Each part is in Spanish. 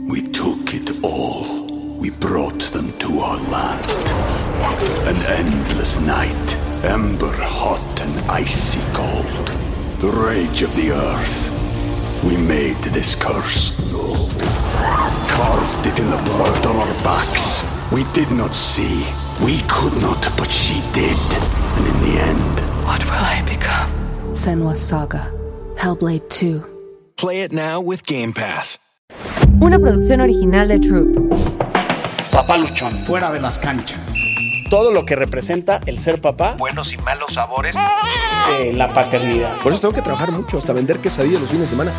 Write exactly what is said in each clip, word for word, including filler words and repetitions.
We took it all. We brought them to our land. An endless night, ember hot and icy cold. The rage of the earth. We made this curse. Carved it in the blood on our backs. We did not see. We could not, but she did. And in the end... What will I become? Senua's Saga. Hellblade two. Play it now with Game Pass. Una producción original de Troop. Papá luchón, fuera de las canchas. Todo lo que representa el ser papá. Buenos y malos sabores. Eh, la paternidad. Por eso tengo que trabajar mucho, hasta vender quesadillas los fines de semana.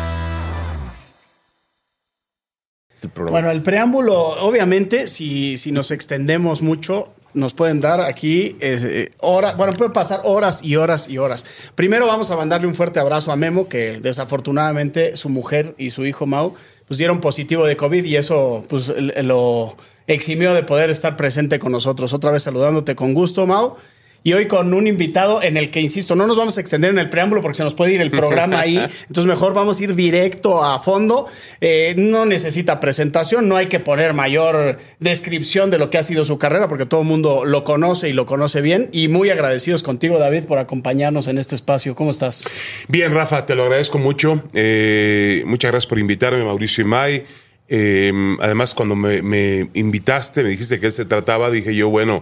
El bueno, el preámbulo, obviamente, si, si nos extendemos mucho, nos pueden dar aquí eh, horas, bueno, puede pasar horas y horas y horas. Primero vamos a mandarle un fuerte abrazo a Memo, que desafortunadamente su mujer y su hijo Mau pues dieron positivo de COVID y eso pues lo eximió de poder estar presente con nosotros. Otra vez saludándote con gusto, Mau. Y hoy con un invitado en el que, insisto, no nos vamos a extender en el preámbulo porque se nos puede ir el programa ahí. Entonces mejor vamos a ir directo a fondo. Eh, no necesita presentación, no hay que poner mayor descripción de lo que ha sido su carrera porque todo el mundo lo conoce y lo conoce bien. Y muy agradecidos contigo, David, por acompañarnos en este espacio. ¿Cómo estás? Bien, Rafa, te lo agradezco mucho. Eh, muchas gracias por invitarme, Mauricio Imay. Eh, además, cuando me, me invitaste, me dijiste que él se trataba, dije yo, bueno...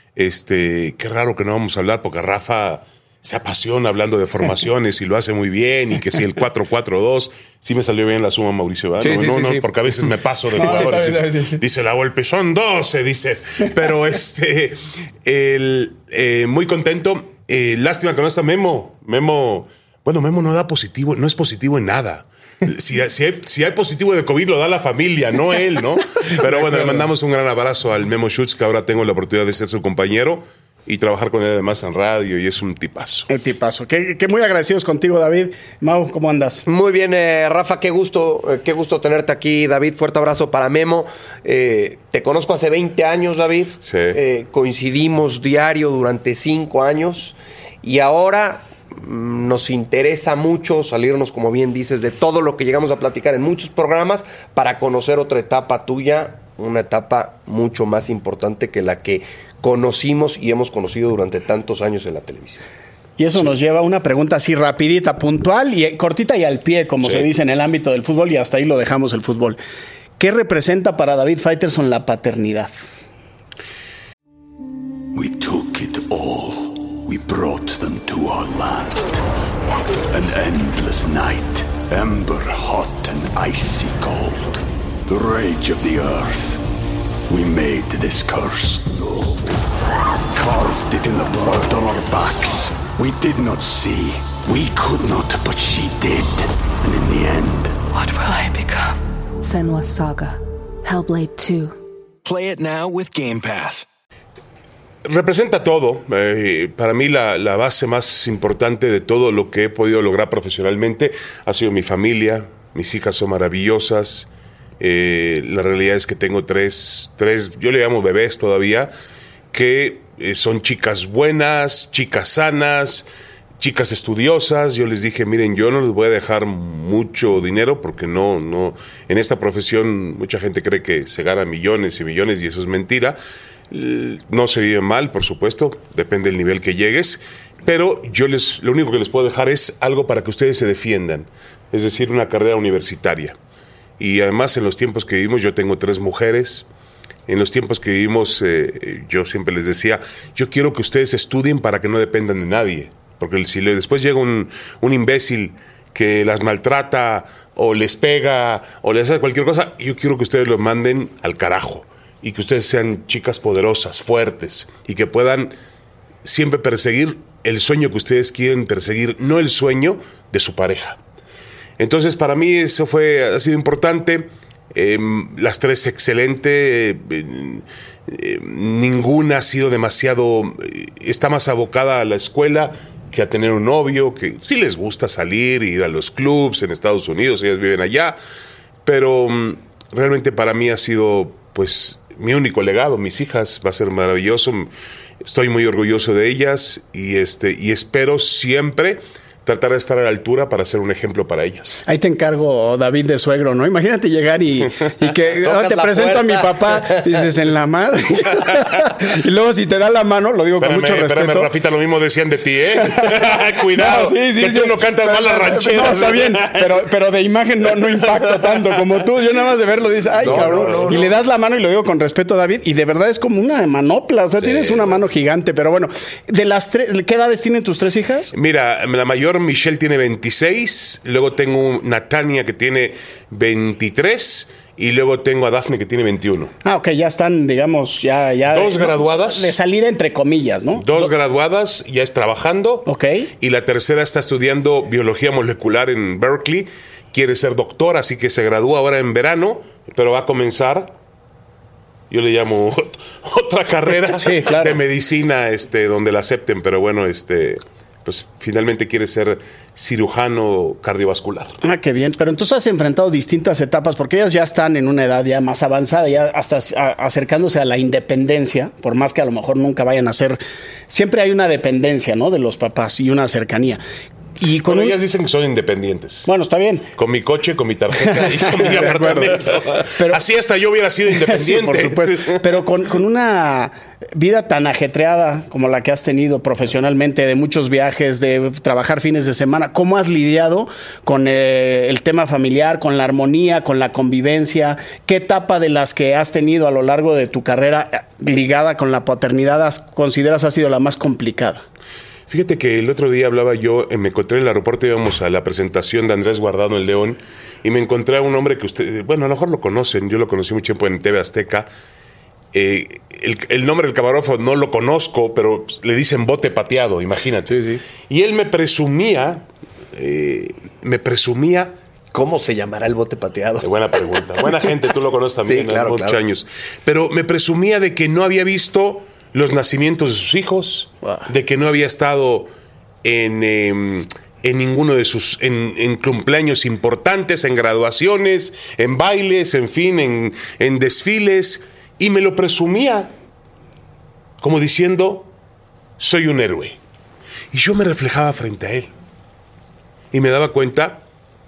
Este, qué raro que no vamos a hablar porque Rafa se apasiona hablando de formaciones y lo hace muy bien y que si el cuatro cuatro dos, sí me salió bien la suma, Mauricio, ¿verdad? Sí, no, sí, no, sí, no, sí. porque a veces me paso de No, jugadores. está bien, está bien, dice, sí. dice la golpe, son doce, dice. Pero este, el, eh, muy contento. Eh, lástima que no está Memo. Memo, bueno, Memo no da positivo, no es positivo en nada. Si, si, hay, si hay positivo de COVID lo da la familia, no él, ¿no? Pero bueno, le mandamos un gran abrazo al Memo Schutz, que ahora tengo la oportunidad de ser su compañero y trabajar con él además en radio y es un tipazo. El tipazo. Que, que muy agradecidos contigo, David. Mau, ¿cómo andas? Muy bien, eh, Rafa, qué gusto, eh, qué gusto tenerte aquí, David. Fuerte abrazo para Memo. Eh, te conozco hace veinte años, David. Sí. Eh, coincidimos diario durante cinco años y ahora... nos interesa mucho salirnos, como bien dices, de todo lo que llegamos a platicar en muchos programas para conocer otra etapa tuya, una etapa mucho más importante que la que conocimos y hemos conocido durante tantos años en la televisión. Y eso sí. Nos lleva a una pregunta así rapidita, puntual y cortita y al pie, como sí. Se dice en el ámbito del fútbol, y hasta ahí lo dejamos el fútbol. ¿Qué representa para David Faitelson la paternidad? We took it all. We brought them to our land. An endless night, ember hot and icy cold. The rage of the earth. We made this curse. Carved it in the blood on our backs. We did not see. We could not, but she did. And in the end... What will I become? Senua's Saga. Hellblade two. Play it now with Game Pass. Representa todo. Eh, para mí la, la base más importante de todo lo que he podido lograr profesionalmente ha sido mi familia. Mis hijas son maravillosas. Eh, la realidad es que tengo tres, tres, yo le llamo bebés todavía, que eh, son chicas buenas, chicas sanas, chicas estudiosas. Yo les dije, miren, yo no les voy a dejar mucho dinero porque no, no, en esta profesión mucha gente cree que se gana millones y millones y eso es mentira. No se vive mal, por supuesto, depende del nivel que llegues, pero yo les, lo único que les puedo dejar es algo para que ustedes se defiendan, es decir, una carrera universitaria. Y además en los tiempos que vivimos, yo tengo tres mujeres, en los tiempos que vivimos, eh, yo siempre les decía, yo quiero que ustedes estudien para que no dependan de nadie, porque si le, después llega un, un imbécil que las maltrata o les pega o les hace cualquier cosa, yo quiero que ustedes los manden al carajo. Y que ustedes sean chicas poderosas, fuertes, y que puedan siempre perseguir el sueño que ustedes quieren perseguir, no el sueño de su pareja. Entonces, para mí eso fue, ha sido importante. Eh, las tres excelente. Eh, eh, ninguna ha sido demasiado... Eh, está más abocada a la escuela que a tener un novio, que sí les gusta salir, ir a los clubs en Estados Unidos, ellas viven allá, pero um, realmente para mí ha sido, pues... mi único legado, mis hijas, va a ser maravilloso. Estoy muy orgulloso de ellas y este y espero siempre tratar de estar a la altura para ser un ejemplo para ellas. Ahí te encargo, David, de suegro, ¿no? Imagínate llegar y, y que oh, te presento puerta. a mi papá, dices, en la madre. Y luego si te da la mano, lo digo espérame, con mucho respeto. Espérame, Rafita, lo mismo decían de ti, ¿eh? Cuidado, no, sí, sí, que sí, tú no cantas mal las rancheras. No, está bien, pero, pero de imagen no, no impacta tanto como tú. Yo nada más de verlo dices, ay, no, cabrón. No, no, y no. le das la mano y lo digo con respeto, David, y de verdad es como una manopla, o sea, sí, tienes una mano gigante, pero bueno. De las tres, ¿qué edades tienen tus tres hijas? Mira, la mayor, Michelle, tiene veintiséis, luego tengo Natania, que tiene veintitrés, y luego tengo a Daphne, que tiene veintiuno. Ah, ok, ya están, digamos, ya... ya Dos de, graduadas. De salida entre comillas, ¿no? Dos Do- graduadas, ya es trabajando. Ok. Y la tercera está estudiando biología molecular en Berkeley, quiere ser doctora, así que se gradúa ahora en verano, pero va a comenzar... Yo le llamo otra carrera sí, claro. de medicina, este, donde la acepten, pero bueno, este, pues finalmente quiere ser cirujano cardiovascular. Ah, qué bien. Pero entonces has enfrentado distintas etapas, porque ellas ya están en una edad ya más avanzada, ya hasta acercándose a la independencia, por más que a lo mejor nunca vayan a ser. Siempre hay una dependencia, ¿no? De los papás y una cercanía. Y con bueno, un... ellas dicen que son independientes. Bueno, está bien. Con mi coche, con mi tarjeta y con mi apartamento. Pero, así hasta yo hubiera sido independiente. Sí, por supuesto. Pero con, con una vida tan ajetreada como la que has tenido profesionalmente, de muchos viajes, de trabajar fines de semana, ¿cómo has lidiado con eh, el tema familiar, con la armonía, con la convivencia? ¿Qué etapa de las que has tenido a lo largo de tu carrera ligada con la paternidad has, consideras ha sido la más complicada? Fíjate que el otro día hablaba yo, me encontré en el aeropuerto, íbamos a la presentación de Andrés Guardado en León, y me encontré a un hombre que usted, bueno, a lo mejor lo conocen, yo lo conocí mucho tiempo en T V Azteca. Eh, el, el nombre del camarógrafo no lo conozco, pero le dicen bote pateado, imagínate. Sí, sí. Y él me presumía, eh, me presumía... ¿Cómo se llamará el bote pateado? Eh, buena pregunta. Buena gente, tú lo conoces también, sí, claro, muchos claro. años. Pero me presumía de que no había visto los nacimientos de sus hijos, wow. de que no había estado en, eh, en ninguno de sus, en, en cumpleaños importantes, en graduaciones, en bailes, en fin, en, en desfiles, y me lo presumía como diciendo, soy un héroe. Y yo me reflejaba frente a él, y me daba cuenta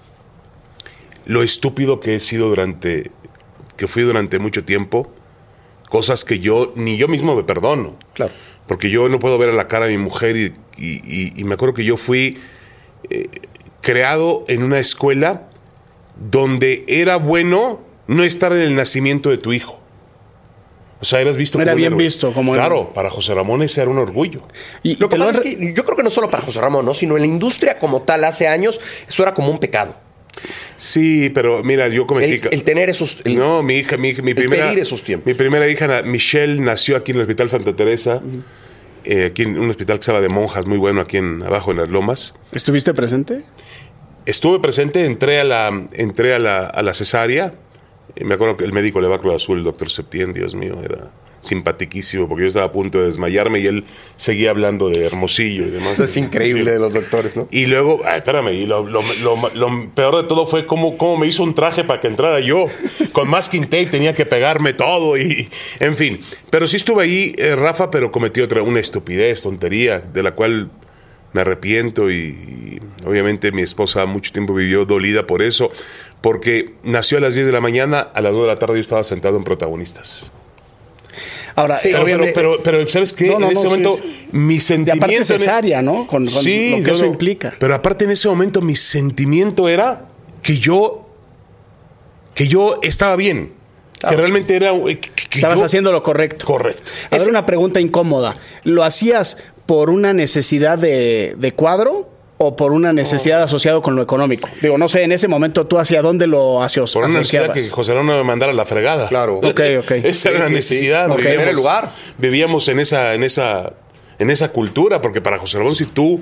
lo estúpido que he sido durante, que fui durante mucho tiempo, cosas que yo, ni yo mismo me perdono. Claro. Porque yo no puedo ver a la cara de mi mujer y, y, y, y me acuerdo que yo fui eh, creado en una escuela donde era bueno no estar en el nacimiento de tu hijo. O sea, eras visto era como bien héroe. visto como Claro, héroe. Para José Ramón ese era un orgullo. Y lo que pasa es que yo creo que no solo para José Ramón, ¿no? Sino en la industria como tal, hace años, eso era como un pecado. Sí, pero mira, yo cometí... El, el tener esos... El, no, mi hija, mi, mi el primera... pedir esos tiempos. Mi primera hija, Michelle, nació aquí en el Hospital Santa Teresa, uh-huh. eh, aquí en un hospital que se llama de monjas, muy bueno, aquí en abajo en las Lomas. ¿Estuviste presente? Estuve presente, entré a la, entré a la, a la cesárea. Eh, me acuerdo que el médico de Cruz Azul, el doctor Septién, Dios mío, era... simpatiquísimo, porque yo estaba a punto de desmayarme y él seguía hablando de Hermosillo y demás. Eso es increíble sí. de los doctores, ¿no? Y luego, ay, espérame, y lo, lo, lo, lo peor de todo fue cómo, cómo me hizo un traje para que entrara yo. Con masking tape tenía que pegarme todo y, en fin. Pero sí estuve ahí, eh, Rafa, pero cometí otra, una estupidez, tontería, de la cual me arrepiento y, y obviamente mi esposa mucho tiempo vivió dolida por eso, porque nació a las diez de la mañana, a las dos de la tarde yo estaba sentado en Protagonistas. Ahora, sí, pero, pero, pero, pero, ¿sabes qué? No, no, en ese no, momento, sí, sí. mi sentimiento... Y aparte cesárea, ¿no? Con, con sí, lo que yo eso no, implica. Pero aparte en ese momento, mi sentimiento era que yo... Que yo estaba bien. Claro. Que realmente era... Que, que Estabas yo, haciendo lo correcto. Correcto. A ver, una pregunta incómoda. ¿Lo hacías por una necesidad de, de cuadro o por una necesidad oh. asociada con lo económico? Digo, no sé, en ese momento tú hacia dónde lo hacías. Por una necesidad que José Ramón me mandara a la fregada. Claro. Ok, ok. Esa era la sí, necesidad. Sí, sí. Vivíamos, okay. el lugar. Vivíamos en esa, en esa, en esa cultura, porque para José Ramón, si tú...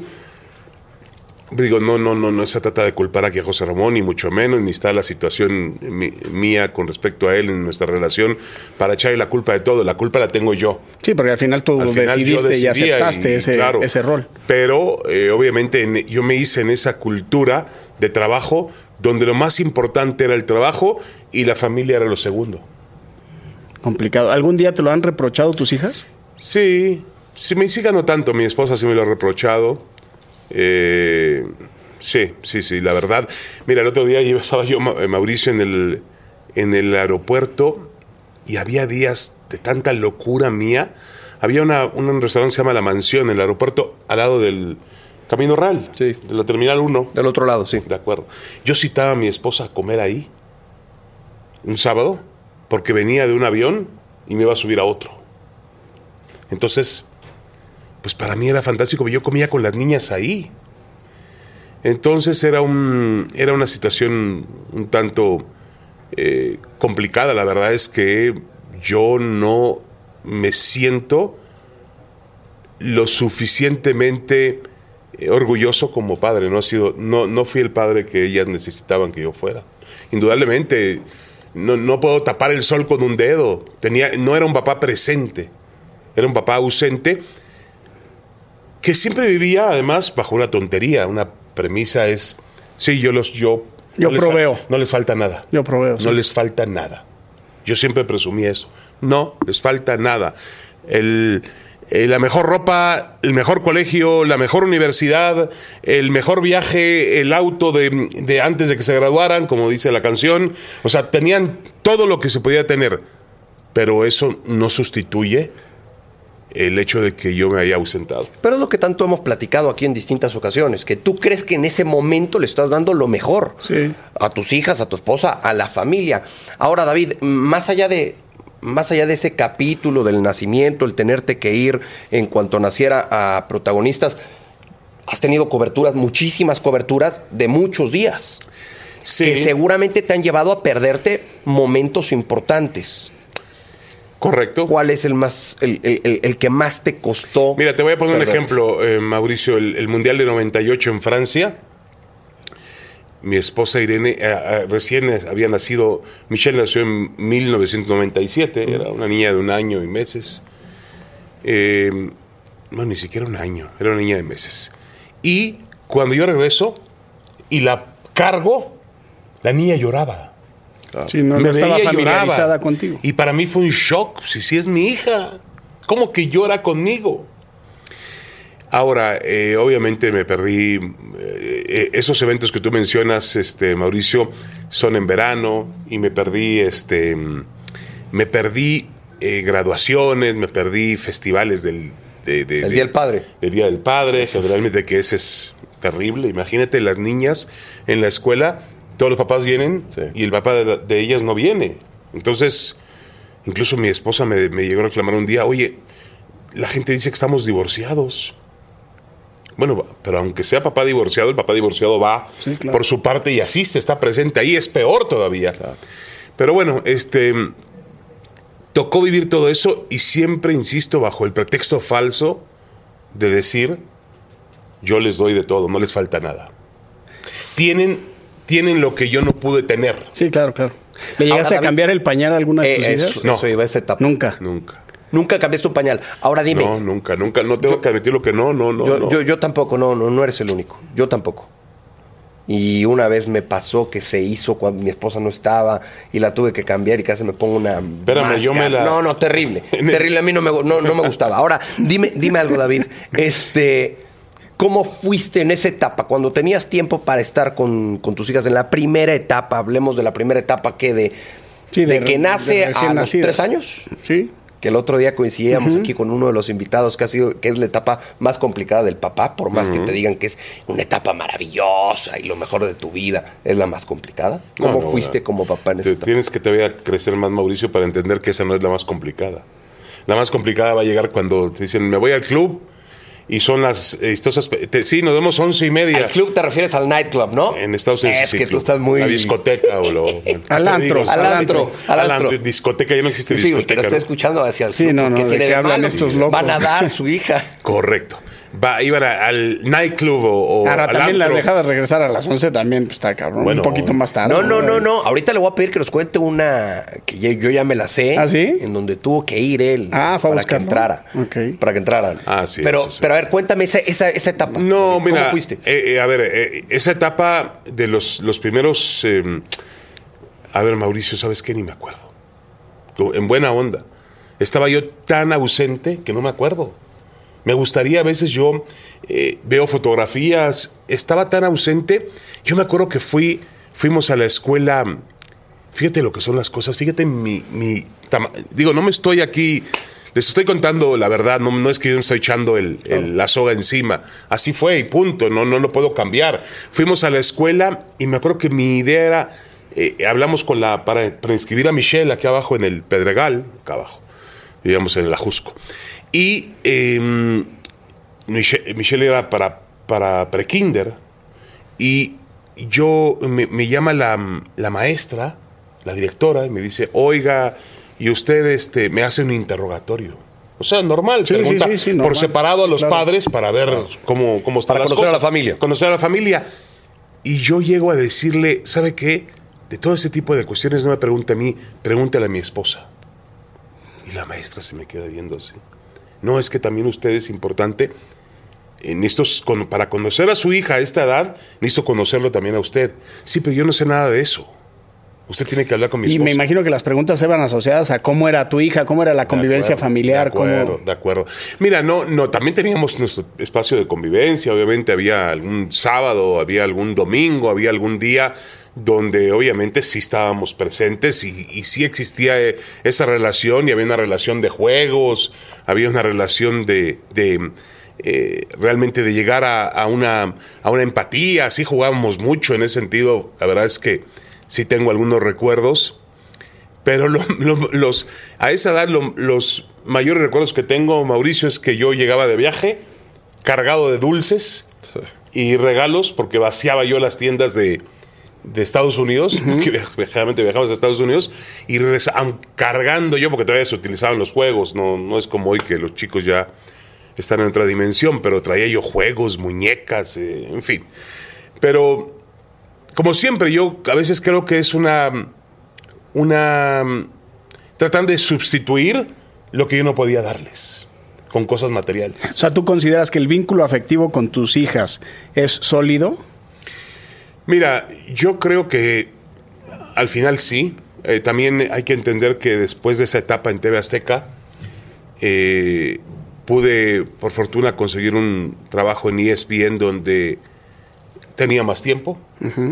Digo, no, no, no, no se trata de culpar aquí a José Ramón, ni mucho menos, ni está la situación mi, mía con respecto a él en nuestra relación para echarle la culpa de todo. La culpa la tengo yo. Sí, porque al final tú al final decidiste y aceptaste y, ese, claro, ese rol. Pero, eh, obviamente, en, yo me hice en esa cultura de trabajo donde lo más importante era el trabajo y la familia era lo segundo. Complicado. ¿Algún día te lo han reprochado tus hijas? Sí, sí, mis hijas no tanto, mi esposa sí me lo ha reprochado. Eh, sí, sí, sí, la verdad. Mira, el otro día estaba yo, Mauricio, en el, en el aeropuerto y había días de tanta locura mía. Había una, un restaurante que se llama La Mansión en el aeropuerto al lado del Camino Real, sí, de la Terminal uno. Del otro lado, sí. De acuerdo. Yo citaba a mi esposa a comer ahí un sábado porque venía de un avión y me iba a subir a otro. Entonces, pues para mí era fantástico, yo comía con las niñas ahí. Entonces era un era una situación un tanto eh, complicada. La verdad es que yo no me siento lo suficientemente eh, orgulloso como padre. No ha sido, no, no fui el padre que ellas necesitaban que yo fuera. Indudablemente, no, no puedo tapar el sol con un dedo. Tenía, no era un papá presente, era un papá ausente que siempre vivía, además, bajo una tontería. Una premisa es, sí, yo los, yo, yo no proveo. Les, no les falta nada. Yo proveo. Sí. No les falta nada. Yo siempre presumí eso. No les falta nada. El, eh, la mejor ropa, el mejor colegio, la mejor universidad, el mejor viaje, el auto de, de antes de que se graduaran, como dice la canción. O sea, tenían todo lo que se podía tener. Pero eso no sustituye el hecho de que yo me haya ausentado. Pero es lo que tanto hemos platicado aquí en distintas ocasiones, que tú crees que en ese momento le estás dando lo mejor, sí, a tus hijas, a tu esposa, a la familia. Ahora, David, más allá de más allá de ese capítulo del nacimiento, el tenerte que ir en cuanto naciera a protagonistas, has tenido coberturas, muchísimas coberturas de muchos días, sí, que seguramente te han llevado a perderte momentos importantes. Correcto. ¿Cuál es el más el, el, el que más te costó? Mira, te voy a poner perderte? un ejemplo, eh, Mauricio. El, el Mundial de noventa y ocho en Francia. Mi esposa Irene, eh, eh, recién había nacido, Michelle nació en mil novecientos noventa y siete, era una niña de un año y meses. Eh, no, ni siquiera un año, era una niña de meses. Y cuando yo regreso y la cargo, la niña lloraba. Sí, no, me no estaba veía, familiarizada lloraba. contigo. Y para mí fue un shock. Si, si es mi hija, ¿cómo que llora conmigo? Ahora, eh, obviamente me perdí. Eh, esos eventos que tú mencionas, este, Mauricio, son en verano y me perdí, este, me perdí eh, graduaciones, me perdí festivales del de, de, el de, Día del Padre. El Día del Padre, generalmente que ese es terrible. Imagínate las niñas en la escuela. Todos los papás vienen, sí, y el papá de, de ellas no viene. Entonces, incluso mi esposa me, me llegó a reclamar un día, oye, la gente dice que estamos divorciados. Bueno, pero aunque sea papá divorciado, el papá divorciado va, sí, claro, por su parte y asiste, está presente ahí, es peor todavía. Claro. Pero bueno, este, tocó vivir todo eso y siempre, insisto, bajo el pretexto falso de decir, yo les doy de todo, no les falta nada. Tienen... tienen lo que yo no pude tener. Sí, claro, claro. ¿Le llegaste Ahora, a cambiar el pañal a alguna de tus eh, hijas? Eso, no. Eso iba a esa etapa. Nunca. Nunca. Nunca cambiaste un pañal. Ahora dime. No, nunca, nunca. No tengo yo, que admitir lo que no, no, no yo, no. Yo, yo tampoco, no, no, no eres el único. Yo tampoco. Y una vez me pasó que se hizo cuando mi esposa no estaba y la tuve que cambiar y casi me pongo una Espérame, máscara. yo me la... No, no, terrible. Terrible, a mí no me, no, no me gustaba. Ahora, dime, dime algo, David. Este... ¿Cómo fuiste en esa etapa? Cuando tenías tiempo para estar con, con tus hijas en la primera etapa, hablemos de la primera etapa que de, sí, de, de que nace de a los tres años. Sí. Que el otro día coincidíamos uh-huh. aquí con uno de los invitados que ha sido, que es la etapa más complicada del papá, por más uh-huh. que te digan que es una etapa maravillosa y lo mejor de tu vida, es la más complicada. ¿Cómo no, no, fuiste no. como papá en esa te, etapa? Tienes que todavía crecer más, Mauricio, para entender que esa no es la más complicada. La más complicada va a llegar cuando te dicen, me voy al club. Y son las vistosas... Te, sí, nos vemos once y media. Al club te refieres al nightclub, ¿no? En Estados Unidos. Es sí, que club. tú estás muy... La discoteca o lo... Bueno, al antro. Digo, al antro. Al al antro. antro. Discoteca, ya no existe sí, discoteca. Sí, que lo está ¿no? escuchando hacia el sí, sur. no, no, ¿Qué de tiene qué de hablan malo? estos locos? Van a dar su hija. Correcto. Va, iban a, al nightclub o, o Ahora, al también antro. las dejabas regresar a las once también, pues está cabrón. Bueno, un poquito más tarde. No, no, no, no. Ahorita le voy a pedir que nos cuente una que yo, yo ya me la sé. ¿Ah, sí? En donde tuvo que ir él ah, fue a para buscar, que entrara. ¿no? Okay. Para que entraran. Ah, sí. Pero, eso sí. pero a ver, cuéntame esa, esa, esa etapa. No, ¿Cómo mira. fuiste? Eh, eh, a ver, eh, esa etapa de los, los primeros... Eh, a ver, Mauricio, ¿sabes qué? Ni me acuerdo. En buena onda. Estaba yo tan ausente que no me acuerdo. Me gustaría, a veces yo eh, veo fotografías, estaba tan ausente. Yo me acuerdo que fui, fuimos a la escuela, fíjate lo que son las cosas, fíjate mi, mi tama- digo, no me estoy aquí, les estoy contando la verdad, no, no es que yo me estoy echando el, el, la soga encima, así fue y punto, no, no lo puedo cambiar. Fuimos a la escuela y me acuerdo que mi idea era, eh, hablamos con la, para, para inscribir a Michelle aquí abajo en el Pedregal, acá abajo, vivíamos en el Ajusco. Y eh, Michelle, Michelle era para, para prekinder y yo me, me llama la, la maestra, la directora, y me dice, oiga, y usted este, me hace un interrogatorio. O sea, normal, Sí, pregunta sí, sí, sí, normal. por separado a los Claro. padres para ver cómo, cómo están Para las conocer a cosas. la familia. Conocer a la familia. Y yo llego a decirle, ¿sabe qué? De todo ese tipo de cuestiones no me pregunte a mí, pregúntale a mi esposa. Y la maestra se me queda viendo así. No, es que también usted es importante. Eh, necesito, con, para conocer a su hija a esta edad, necesito conocerlo también a usted. Sí, pero yo no sé nada de eso. Usted tiene que hablar con mi Y esposa. me imagino que las preguntas eran asociadas a cómo era tu hija, cómo era la convivencia De acuerdo, familiar, de acuerdo, cómo... de acuerdo. Mira, no, no, también teníamos nuestro espacio de convivencia. Obviamente había algún sábado, había algún domingo, había algún día donde obviamente sí estábamos presentes y, y sí existía eh, esa relación y había una relación de juegos, había una relación de, de eh, realmente de llegar a, a, una, a una empatía. Sí jugábamos mucho en ese sentido. La verdad es que sí tengo algunos recuerdos. Pero lo, lo, los, a esa edad lo, los mayores recuerdos que tengo, Mauricio, es que yo llegaba de viaje cargado de dulces sí. y regalos, porque vaciaba yo las tiendas de, de Estados Unidos, uh-huh. que generalmente viajamos a Estados Unidos, y regresaban cargando yo, porque todavía se utilizaban los juegos, no, no es como hoy que los chicos ya están en otra dimensión, pero traía yo juegos, muñecas, eh, en fin. Pero, como siempre, yo a veces creo que es una... una tratando de sustituir lo que yo no podía darles con cosas materiales. O sea, ¿tú consideras que el vínculo afectivo con tus hijas es sólido? Mira, yo creo que al final sí. Eh, también hay que entender que después de esa etapa en T V Azteca eh, pude, por fortuna, conseguir un trabajo en E S P N donde tenía más tiempo. Uh-huh.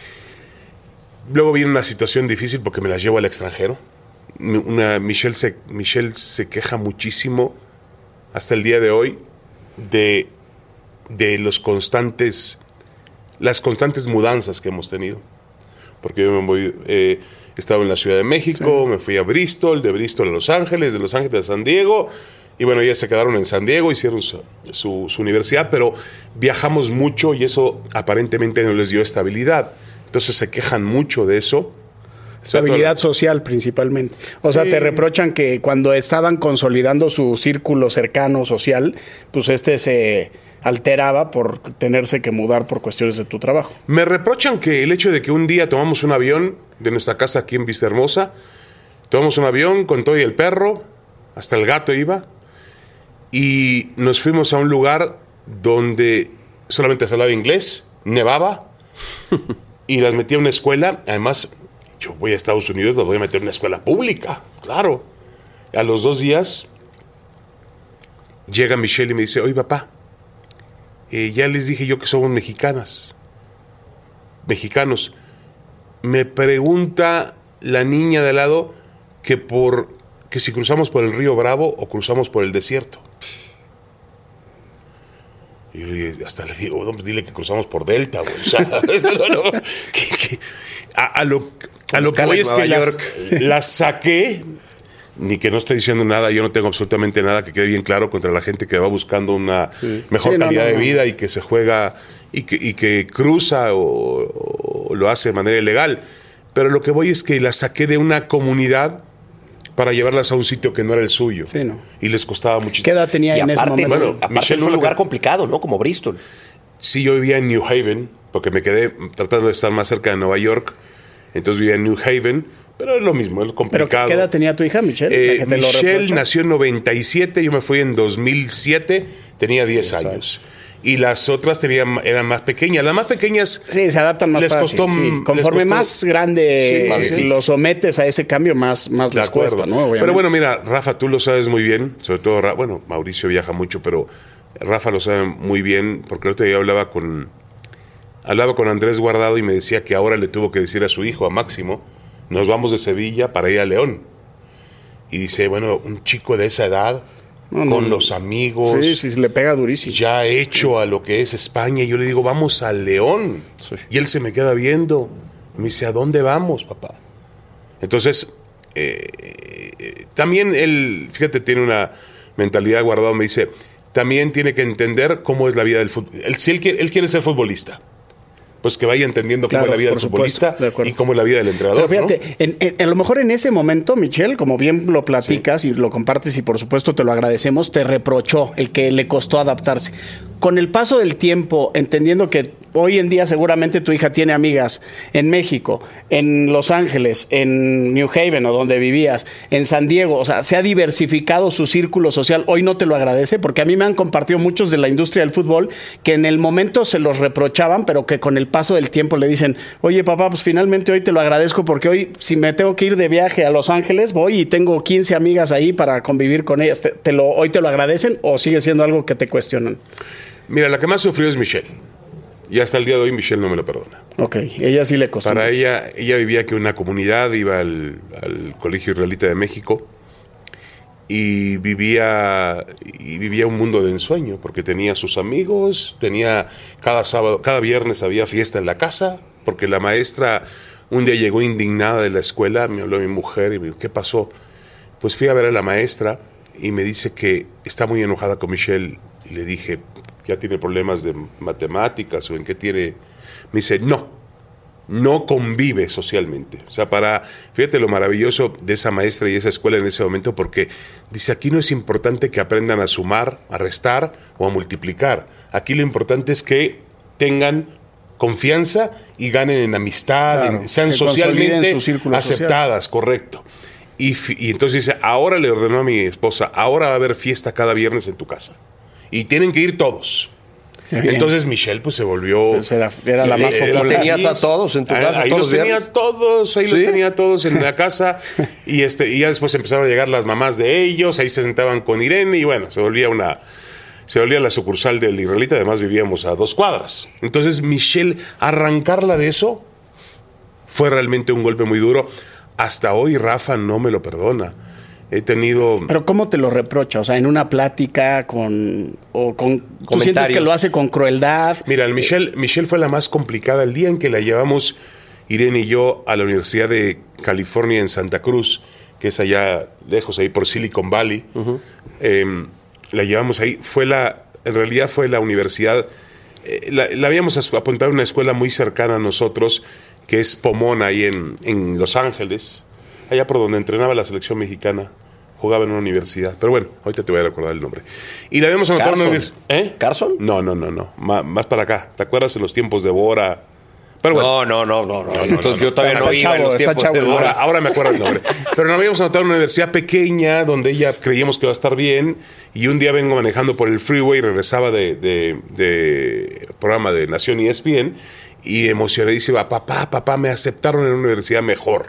Luego viene una situación difícil porque me las llevo al extranjero. Una, Michelle, se, Michelle se queja muchísimo hasta el día de hoy de, de los constantes, las constantes mudanzas que hemos tenido. Porque yo me voy, eh, he estado en la Ciudad de México, sí. me fui a Bristol, de Bristol a Los Ángeles, de Los Ángeles a San Diego. Y bueno, ellas se quedaron en San Diego, hicieron su, su, su universidad, pero viajamos mucho y eso aparentemente no les dio estabilidad. Entonces se quejan mucho de eso. Estabilidad social principalmente. O sí. sea, te reprochan que cuando estaban consolidando su círculo cercano social, pues este se alteraba por tenerse que mudar por cuestiones de tu trabajo. Me reprochan que el hecho de que un día tomamos un avión de nuestra casa aquí en Vista Hermosa, tomamos un avión con todo y el perro, hasta el gato iba, y nos fuimos a un lugar donde solamente se hablaba inglés, nevaba, y las metí a una escuela. Además, yo voy a Estados Unidos, las voy a meter en una escuela pública, claro. A los dos días llega Michelle y me dice, oye papá, eh, ya les dije yo que somos mexicanas, mexicanos. Me pregunta la niña de al lado que, por, que si cruzamos por el río Bravo o cruzamos por el desierto. Y yo le, hasta le digo, no, pues dile que cruzamos por Delta, güey. O sea, no, no, que, que, a, a lo, a lo que voy es que las, las saqué, ni que no estoy diciendo nada, yo no tengo absolutamente nada, que quede bien claro, contra la gente que va buscando una sí. mejor sí, calidad no, no, de vida no. y que se juega y que, y que cruza o, o lo hace de manera ilegal. Pero lo que voy es que las saqué de una comunidad para llevarlas a un sitio que no era el suyo. Sí, no. Y les costaba muchísimo. ¿Qué edad tenía y en aparte, ese momento? Bueno, aparte fue un lugar complicado, ¿no? Como Bristol. Sí, yo vivía en New Haven, porque me quedé tratando de estar más cerca de Nueva York. Entonces vivía en New Haven, pero es lo mismo, es complicado. ¿Pero qué edad tenía tu hija, Michelle? Eh, Michelle nació en noventa y siete, yo me fui en dos mil siete, tenía diez años. y las otras tenían, eran más pequeñas. Las más pequeñas sí, se adaptan más les fácil. Costó, Sí. Conforme les costó, más grande sí, sí, lo sometes a ese cambio, más, más les cuesta, ¿no? Obviamente. Pero bueno, mira, Rafa, tú lo sabes muy bien, sobre todo, Ra- bueno, Mauricio viaja mucho, pero Rafa lo sabe muy bien, porque el otro día hablaba con, hablaba con Andrés Guardado y me decía que ahora le tuvo que decir a su hijo, a Máximo, nos vamos de Sevilla para ir a León. Y dice, bueno, un chico de esa edad... No, con no, los amigos. Sí, sí, le pega durísimo. Ya hecho a lo que es España. Y yo le digo, vamos a León. Sí. Y él se me queda viendo. Me dice, ¿a dónde vamos, papá? Entonces, eh, eh, también él, fíjate, tiene una mentalidad guardada. Me dice, también tiene que entender cómo es la vida del fútbol. Él, si él quiere, él quiere ser futbolista, pues que vaya entendiendo cómo claro, es la vida del futbolista y cómo es la vida del entrenador. Pero fíjate, ¿no? en, en, a lo mejor en ese momento, Michel, como bien lo platicas sí. y lo compartes y por supuesto te lo agradecemos, te reprochó el que le costó adaptarse. Con el paso del tiempo, entendiendo que hoy en día seguramente tu hija tiene amigas en México, en Los Ángeles, en New Haven o donde vivías, en San Diego, o sea, se ha diversificado su círculo social, hoy no te lo agradece, porque a mí me han compartido muchos de la industria del fútbol que en el momento se los reprochaban, pero que con el paso del tiempo le dicen, oye papá, pues finalmente hoy te lo agradezco porque hoy si me tengo que ir de viaje a Los Ángeles, voy y tengo quince amigas ahí para convivir con ellas, te, te lo, hoy te lo agradecen o sigue siendo algo que te cuestionan. Mira, la que más sufrió es Michelle. Y hasta el día de hoy Michelle no me lo perdona. Ok, ella sí le costó. Para ella, ella vivía aquí en una comunidad, iba al, al Colegio Israelita de México y vivía, y vivía un mundo de ensueño, porque tenía sus amigos, tenía cada sábado, cada viernes había fiesta en la casa, porque la maestra un día llegó indignada de la escuela, me habló mi mujer y me dijo, ¿qué pasó? Pues fui a ver a la maestra y me dice que está muy enojada con Michelle y le dije, ya tiene problemas de matemáticas o en qué tiene. Me dice, no, no convive socialmente. O sea, para, fíjate lo maravilloso de esa maestra y esa escuela en ese momento, porque dice, aquí no es importante que aprendan a sumar, a restar o a multiplicar. Aquí lo importante es que tengan confianza y ganen en amistad, claro, y sean socialmente aceptadas, social. Correcto. Y, y entonces dice, ahora le ordenó a mi esposa, ahora va a haber fiesta cada viernes en tu casa. Y tienen que ir todos. Bien. Entonces Michelle pues se volvió... Pues era, era la más popular. ¿Y tenías a todos en tu casa? Ahí todos los tenía viernes? todos, ahí ¿Sí? los tenía todos en la casa. y este y ya después empezaron a llegar las mamás de ellos, ahí se sentaban con Irene y bueno, se volvía una... Se volvía la sucursal del Israelita, además vivíamos a dos cuadras. Entonces Michelle, arrancarla de eso fue realmente un golpe muy duro. Hasta hoy Rafa no me lo perdona. He tenido... ¿Pero cómo te lo reprocha? O sea, en una plática con... o con ¿Tú sientes que lo hace con crueldad? Mira, el Michelle, Michelle fue la más complicada. El día en que la llevamos, Irene y yo, a la Universidad de California en Santa Cruz, que es allá lejos, ahí por Silicon Valley, uh-huh. eh, la llevamos ahí. Fue la... En realidad fue la universidad... Eh, la, la habíamos apuntado a una escuela muy cercana a nosotros, que es Pomona, ahí en, en Los Ángeles, allá por donde entrenaba la selección mexicana. Jugaba en una universidad. Pero bueno, ahorita te voy a recordar el nombre. Y la habíamos anotado en una universidad. ¿Eh? ¿Carson? No, no, no, no. Má, más para acá. ¿Te acuerdas de los tiempos de Bora? Pero bueno. No, no, no, no. no, no, no, no. Yo todavía no iba en los tiempos chavo, de Bora. Ahora, ahora me acuerdo el nombre. Pero nos habíamos anotado en una universidad pequeña donde ella creíamos que iba a estar bien. Y un día vengo manejando por el freeway, regresaba de, de, de programa de Nación E S P N y emocionadísima, papá, papá, me aceptaron en una universidad mejor.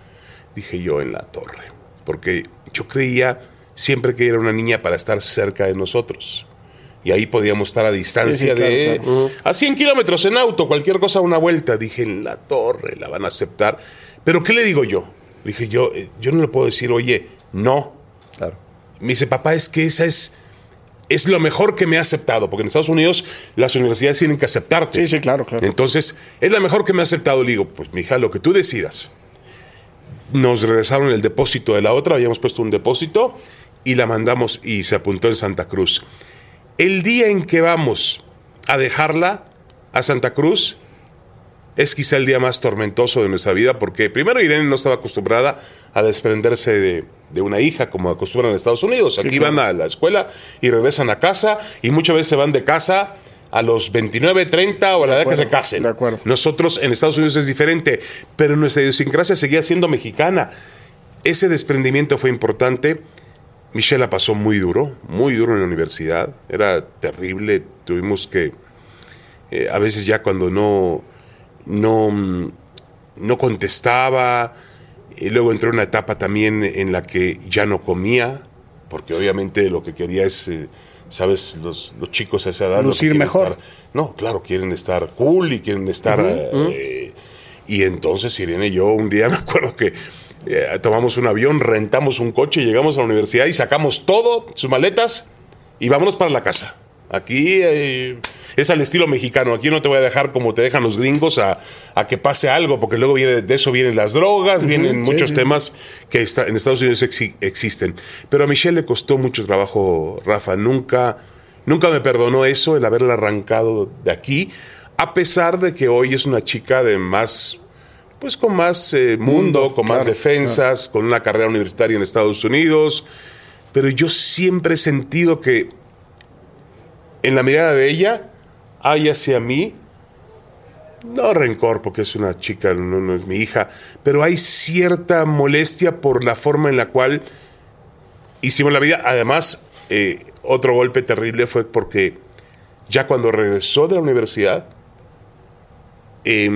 Dije yo, en la torre. Porque yo creía siempre que era una niña para estar cerca de nosotros. Y ahí podíamos estar a distancia sí, sí, de... Claro, claro. A cien kilómetros en auto, cualquier cosa, una vuelta. Dije, en la torre, la van a aceptar. Pero, ¿qué le digo yo? Le dije, yo, yo no le puedo decir, oye, no. Claro. Me dice, papá, es que esa es... Es lo mejor que me ha aceptado. Porque en Estados Unidos las universidades tienen que aceptarte. Sí, sí, claro, claro. Entonces, es la mejor que me ha aceptado. Le digo, pues, mija, lo que tú decidas. Nos regresaron el depósito de la otra, habíamos puesto un depósito y la mandamos y se apuntó en Santa Cruz. El día en que vamos a dejarla a Santa Cruz es quizá el día más tormentoso de nuestra vida porque primero Irene no estaba acostumbrada a desprenderse de, de una hija como acostumbran en Estados Unidos. Aquí sí, claro. Van a la escuela y regresan a casa y muchas veces se van de casa a los veintinueve, treinta o a la edad que se casen. De acuerdo. Nosotros en Estados Unidos es diferente, pero nuestra idiosincrasia seguía siendo mexicana. Ese desprendimiento fue importante. Michelle la pasó muy duro, muy duro en la universidad. Era terrible Tuvimos que, eh, a veces ya cuando no, no, no contestaba, y luego entró una etapa también en la que ya no comía, porque obviamente lo que quería es, eh, sabes, los, los chicos a esa edad... Lucir mejor. Estar, no, claro, quieren estar cool y quieren estar... Uh-huh. eh, y entonces Irene y yo un día me acuerdo que eh, tomamos un avión, rentamos un coche, llegamos a la universidad y sacamos todo, sus maletas, y vámonos para la casa. Aquí eh, es al estilo mexicano. Aquí no te voy a dejar como te dejan los gringos a, a que pase algo, porque luego viene, de eso vienen las drogas, uh-huh, vienen sí, muchos sí. temas que está, en Estados Unidos ex, existen. Pero a Michelle le costó mucho trabajo, Rafa. Nunca, nunca me perdonó eso, el haberla arrancado de aquí, a pesar de que hoy es una chica de más... pues con más eh, mundo, mundo, con claro, más defensas, claro. con una carrera universitaria en Estados Unidos. Pero yo siempre he sentido que en la mirada de ella hay hacia mí, no rencor porque es una chica, no, no es mi hija, pero hay cierta molestia por la forma en la cual hicimos la vida. Además, eh, otro golpe terrible fue porque ya cuando regresó de la universidad, eh,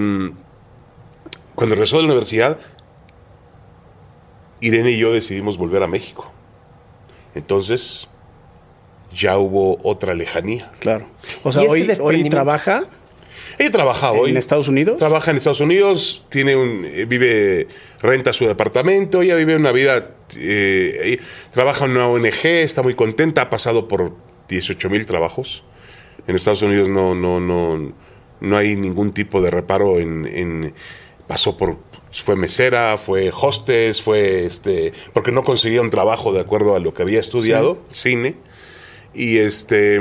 cuando regresó de la universidad, Irene y yo decidimos volver a México. Entonces, ya hubo otra lejanía. Claro. O sea, hoy, hoy trabaja... Ella trabaja hoy. ¿En Estados Unidos? Trabaja en Estados Unidos, tiene un, vive, renta su departamento, ella vive una vida, eh, trabaja en una O N G, está muy contenta, ha pasado por dieciocho mil trabajos. En Estados Unidos no, no, no, no hay ningún tipo de reparo en... en pasó por... fue mesera, fue hostess, fue este... porque no conseguía un trabajo de acuerdo a lo que había estudiado, sí. cine. Y este...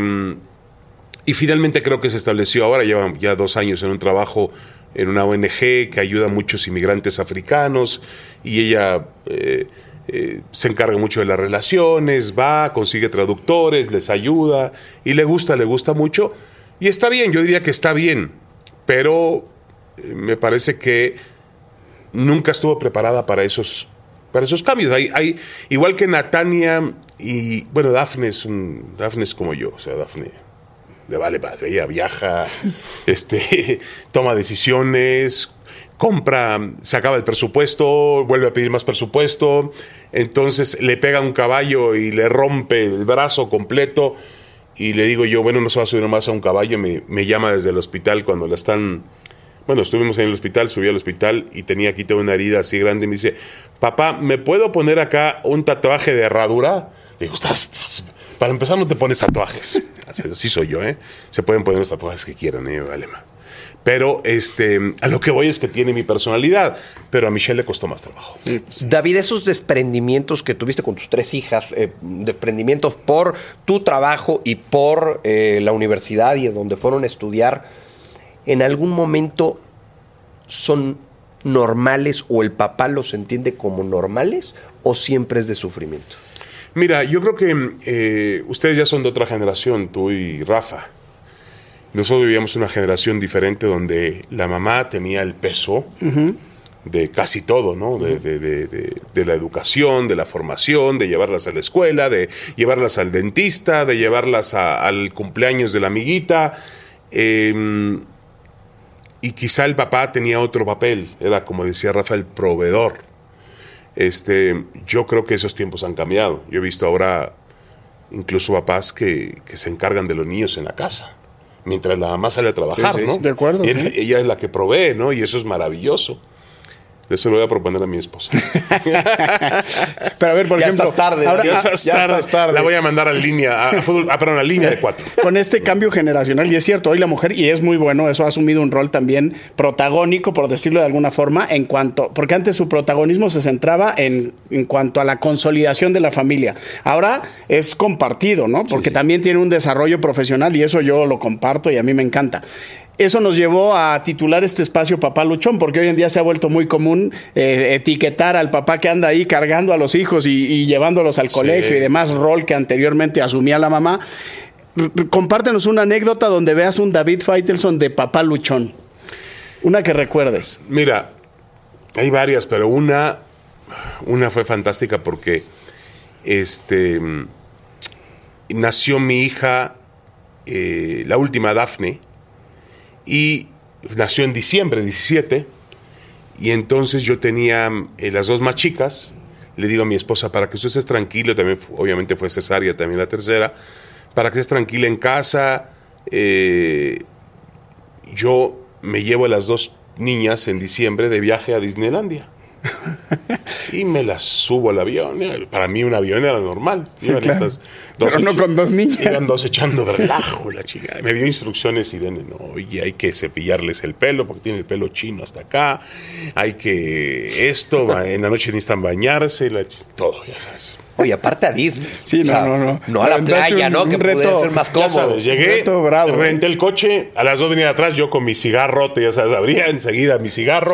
y finalmente creo que se estableció ahora, lleva ya dos años en un trabajo en una O N G que ayuda a muchos inmigrantes africanos, y ella eh, eh, se encarga mucho de las relaciones, va, consigue traductores, les ayuda, y le gusta, le gusta mucho, y está bien, yo diría que está bien, pero eh, me parece que nunca estuvo preparada para esos, para esos cambios. Hay, hay, igual que Natania y, bueno, Dafne es, un, Dafne es como yo, o sea, Dafne... le vale madre, ella viaja, este, toma decisiones, compra, se acaba el presupuesto, vuelve a pedir más presupuesto, entonces le pega un caballo y le rompe el brazo completo, y le digo yo, bueno, no se va a subir más a un caballo. Me, me llama desde el hospital cuando la están, bueno, estuvimos en el hospital, subí al hospital y tenía aquí toda una herida así grande, y me dice, papá, ¿me puedo poner acá un tatuaje de herradura? Le digo, estás... para empezar, no te pones tatuajes. Así, así soy yo, ¿eh? Se pueden poner los tatuajes que quieran, ¿eh? Vale, ma. Pero este, a lo que voy es que tiene mi personalidad, pero a Michelle le costó más trabajo. Sí, pues. David, esos desprendimientos que tuviste con tus tres hijas, eh, desprendimientos por tu trabajo y por eh, la universidad y donde fueron a estudiar, ¿en algún momento son normales o el papá los entiende como normales o siempre es de sufrimiento? Mira, yo creo que eh, ustedes ya son de otra generación, tú y Rafa. Nosotros vivíamos una generación diferente donde la mamá tenía el peso uh-huh. de casi todo, ¿no? De, de, de, de, de la educación, de la formación, de llevarlas a la escuela, de llevarlas al dentista, de llevarlas a, al cumpleaños de la amiguita. Eh, y quizá el papá tenía otro papel, era, como decía Rafa, el proveedor. Este, yo creo que esos tiempos han cambiado. Yo he visto ahora incluso papás que, que se encargan de los niños en la casa, mientras la mamá sale a trabajar, sí, sí, ¿no? De acuerdo. Ella, sí. ella es la que provee, ¿no? Y eso es maravilloso. Eso lo voy a proponer a mi esposa. Pero a ver, por ya ejemplo... Estás tarde, ahora, ya, ah, estás ya tarde. estás tarde. La voy a mandar a línea, a, fútbol, a, perdón, a línea de cuatro. Con este cambio generacional, y es cierto, hoy la mujer, y es muy bueno, eso ha asumido un rol también protagónico, por decirlo de alguna forma, en cuanto... porque antes su protagonismo se centraba en, en cuanto a la consolidación de la familia. Ahora es compartido, ¿no? Porque sí, sí. también tiene un desarrollo profesional, y eso yo lo comparto y a mí me encanta. Eso nos llevó a titular este espacio Papá Luchón, porque hoy en día se ha vuelto muy común eh, etiquetar al papá que anda ahí cargando a los hijos y, y llevándolos al colegio sí. y demás, rol que anteriormente asumía la mamá. R- compártenos una anécdota donde veas un David Faitelson de Papá Luchón. Una que recuerdes. Mira, hay varias, pero una, una fue fantástica porque este, nació mi hija eh, la última Daphne, y nació en diciembre diecisiete, y entonces yo tenía eh, las dos más chicas. Le digo a mi esposa, para que usted estés tranquilo, también obviamente fue cesárea también la tercera, para que estés tranquila en casa, eh, yo me llevo a las dos niñas en diciembre de viaje a Disneylandia. Y me las subo al avión. Para mí un avión era normal. Sí, claro. Estas dos Pero no con dos niñas. Iban dos echando de relajo la chica. Me dio instrucciones Irene, no, oye, hay que cepillarles el pelo porque tiene el pelo chino hasta acá. Hay que esto, en la noche necesitan bañarse, la, todo, ya sabes. Oye, aparte a Disney. Sí, o sea, no, no, no. No a la playa, un, ¿no? Un que reto, pudiera ser más cómodo. Ya sabes, llegué, bravo, renté el coche, a las dos venía atrás, yo con mi cigarrote, ya sabes, abría enseguida mi cigarro.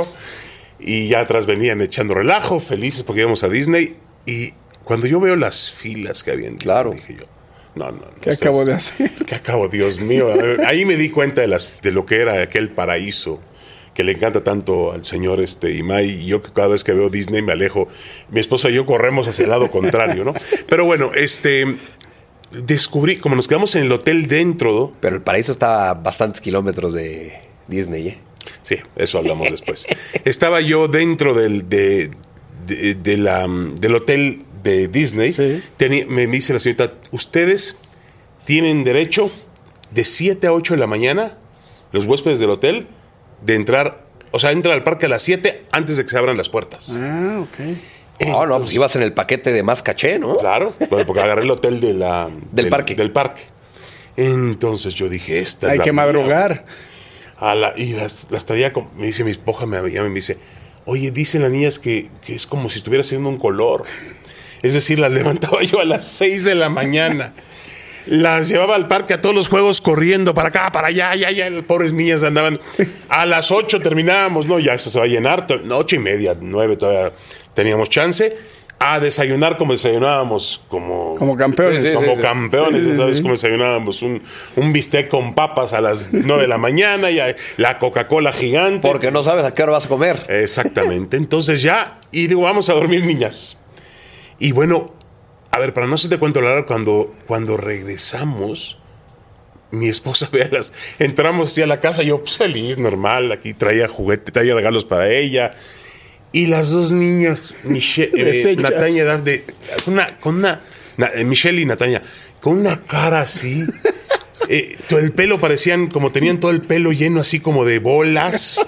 Y ya atrás venían echando relajo, felices porque íbamos a Disney. Y cuando yo veo las filas que habían, claro, dije yo, no, no, no. ¿Qué acabo de hacer? ¿Qué acabo, Dios mío? Ahí me di cuenta de, las, de lo que era aquel paraíso que le encanta tanto al señor este Imai. Y yo cada vez que veo Disney me alejo. Mi esposa y yo corremos hacia el lado contrario, ¿no? Pero bueno, este... descubrí, como nos quedamos en el hotel dentro, ¿no? Pero el paraíso está a bastantes kilómetros de Disney, ¿eh? Sí, eso hablamos después. Estaba yo dentro del, de, de, de la, del hotel de Disney. Sí. Tenía, me dice la señorita, ustedes tienen derecho de siete a ocho de la mañana, los huéspedes del hotel, de entrar, o sea, entran al parque a las siete antes de que se abran las puertas. Ah, ok. No, no, pues ibas en el paquete de más caché, ¿no? Claro, bueno, porque agarré el hotel de la, del parque. Del parque. Entonces yo dije, esta Hay es la que mía. madrugar. A la, y las, las traía, con, me dice mi esposa, me llama y me dice, oye, dicen las niñas que, que es como si estuviera haciendo un color. Es decir, las levantaba yo a las seis de la mañana. Las llevaba al parque a todos los juegos corriendo para acá, para allá, ya, ya, las pobres niñas andaban. A las ocho terminábamos, no, ya eso se va a llenar, no, ocho y media, nueve todavía teníamos chance. A desayunar como desayunábamos, como, como campeones. Sí, sí, como sí, campeones, sí, sí, ¿sabes? sí. Como desayunábamos un, un bistec con papas a las nueve de la mañana y la Coca-Cola gigante. Porque no sabes a qué hora vas a comer. Exactamente. Entonces ya, y digo, vamos a dormir, niñas. Y bueno, a ver, para no se te cuento la hora, cuando, cuando regresamos, mi esposa, veas, entramos hacia la casa, yo pues feliz, normal, aquí traía juguete, traía regalos para ella. Y las dos niñas, Michelle, eh, Natalia, de, una, con una, na, Michelle y Natalia, con una cara así, eh, todo el pelo parecían, como tenían todo el pelo lleno así como de bolas,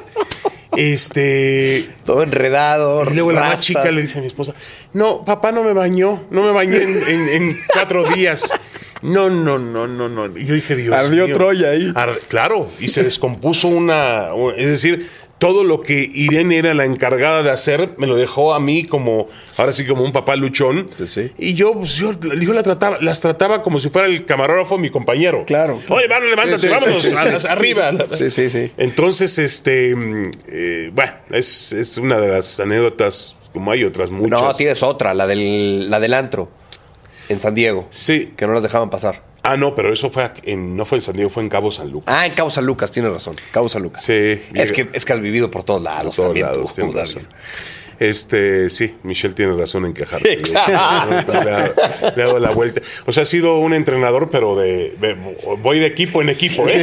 este... Todo enredado, y luego la más rastas. chica le dice a mi esposa, no, papá no me bañó, no me bañé en, en, en cuatro días. No, no, no, no, no. Y yo dije, Dios Ardió mío. Troya ahí. Ar- claro, y se descompuso una, una... Es decir, todo lo que Irene era la encargada de hacer, me lo dejó a mí como, ahora sí como un papá luchón. Sí, sí. Y yo, pues yo, yo la trataba, las trataba como si fuera el camarógrafo, mi compañero. Claro. Oye, van, levántate, Sí, sí, vámonos, sí, sí, a- sí, arriba. Sí, sí, sí. Entonces, este, eh, bueno, es, es una de las anécdotas, como hay otras muchas. No, tienes otra, la del, la del antro, en San Diego. Sí. Que no las dejaban pasar. Ah, no, pero eso fue en, no fue en San Diego, fue en Cabo San Lucas. Ah, en Cabo San Lucas, tienes razón. Cabo San Lucas. Sí. Es que, es que has vivido por todos Por lados todos también. lados, tú, tienes David. razón. Este, sí, Michelle tiene razón en quejarse. Exacto. Le ha, le ha dado la vuelta. O sea, ha sido un entrenador, pero de, de- voy de equipo en equipo, ¿eh?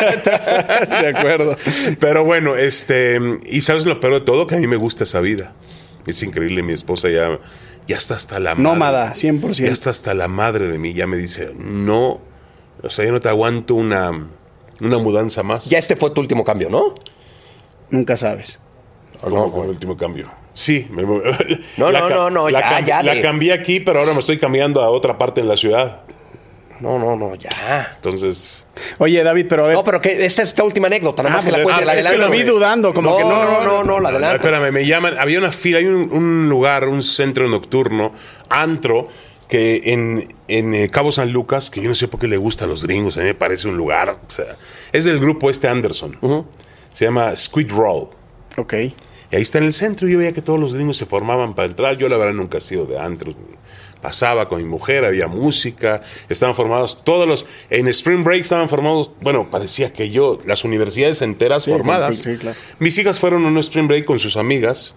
De acuerdo. Pero bueno, este, y sabes lo peor de todo, que a mí me gusta esa vida. Es increíble, mi esposa ya, ya está hasta la madre. Nómada, cien por ciento. Ya está hasta la madre de mí, ya me dice, no, o sea, yo no te aguanto una, una mudanza más. Ya este fue tu último cambio, ¿no? Nunca sabes. ¿Cómo, No, cómo el último cambio? Sí. Me, No, la no, ca- no, no, la ya, cambi- ya La de- cambié aquí, pero ahora me estoy cambiando a otra parte en la ciudad. No, no, no, ya. Entonces, Oye, David, pero a ver. No, pero que esta es esta última anécdota, nada Ah, más que la pues, cuente, ah, la es que adelanto. lo vi dudando, como no, que no, no, no, no, la adelanto. espérame, me llaman. Había una fila, hay un, un lugar, un centro nocturno, antro, que en, en eh, Cabo San Lucas, que yo no sé por qué le gustan a los gringos, a mí me parece un lugar, o sea, es del grupo este Anderson. Se llama Squid Roll. Ok. Y ahí está en el centro, yo veía que todos los gringos se formaban para entrar. Yo la verdad nunca he sido de antros. Pasaba con mi mujer, había música, estaban formados todos los... En Spring Break estaban formados, bueno, parecía que yo, las universidades enteras Sí, formadas. sí, claro. Mis hijas fueron a un Spring Break con sus amigas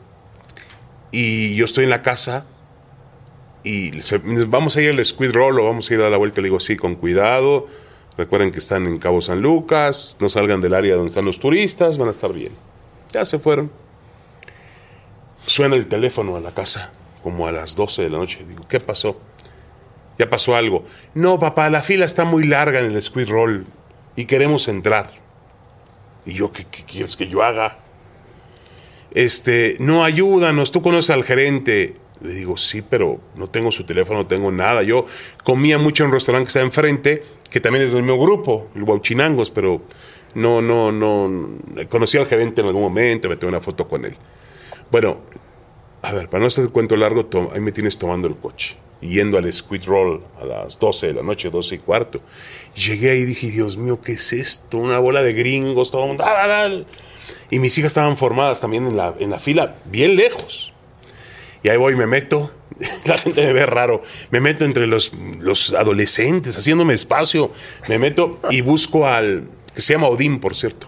y yo estoy en la casa y se- vamos a ir al Squid Roll o vamos a ir a dar la vuelta. Le digo, sí, con cuidado, Recuerden que están en Cabo San Lucas, no salgan del área donde están los turistas, van a estar bien. Ya se fueron. Suena el teléfono a la casa, como a las doce de la noche. Digo, ¿qué pasó? Ya pasó algo. No, papá, la fila está muy larga en el Squid Roll y queremos entrar. Y yo, ¿qué, qué quieres que yo haga? Este, no, ayúdanos, tú conoces al gerente. Le digo, sí, pero no tengo su teléfono, no tengo nada. Yo comía mucho en un restaurante que está enfrente, que también es del mismo grupo, el Huauchinangos, pero no, no, no. Conocí al gerente en algún momento, me tomé una foto con él. Bueno, a ver, para no hacer el cuento largo, to- ahí me tienes tomando el coche, yendo al Squid Roll a las doce de la noche, doce y cuarto. Llegué ahí y dije, Dios mío, ¿qué es esto? Una bola de gringos, todo el mundo. ¡Ah, ah, ah! Y mis hijas estaban formadas también en la, en la fila, bien lejos. Y ahí voy, me meto, la gente me ve raro, me meto entre los, los adolescentes, haciéndome espacio, me meto y busco al, que se llama Odín, por cierto,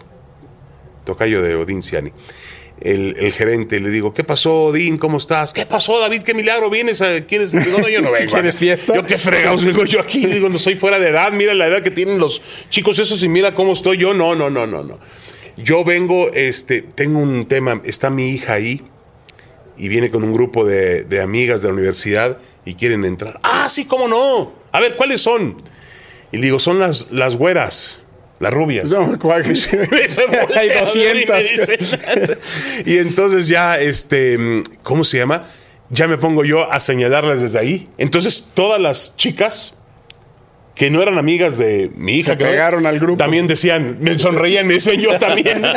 tocayo de Odín Ciani, el, el gerente, le digo, ¿qué pasó, Odín? ¿Cómo estás? ¿Qué pasó, David? ¿Qué milagro? ¿Vienes a, quieres? No, no, yo no vengo. ¿Quieres fiesta? Yo qué fregados vengo yo aquí, digo, no soy fuera de edad, mira la edad que tienen los chicos esos y mira cómo estoy yo, no, no, no, no, no. Yo vengo, este, tengo un tema, está mi hija ahí, y viene con un grupo de, de amigas de la universidad y quieren entrar. Ah, sí, cómo no. A ver, ¿cuáles son? Y le digo, son las, las güeras, las rubias. No, ¿cuál? Hay doscientas. Y, y entonces ya, este, ¿cómo se llama? Ya me pongo yo a señalarlas desde ahí. Entonces todas las chicas que no eran amigas de mi hija, se que pegaron no, al grupo. también decían, me sonreían, me decían yo también. No.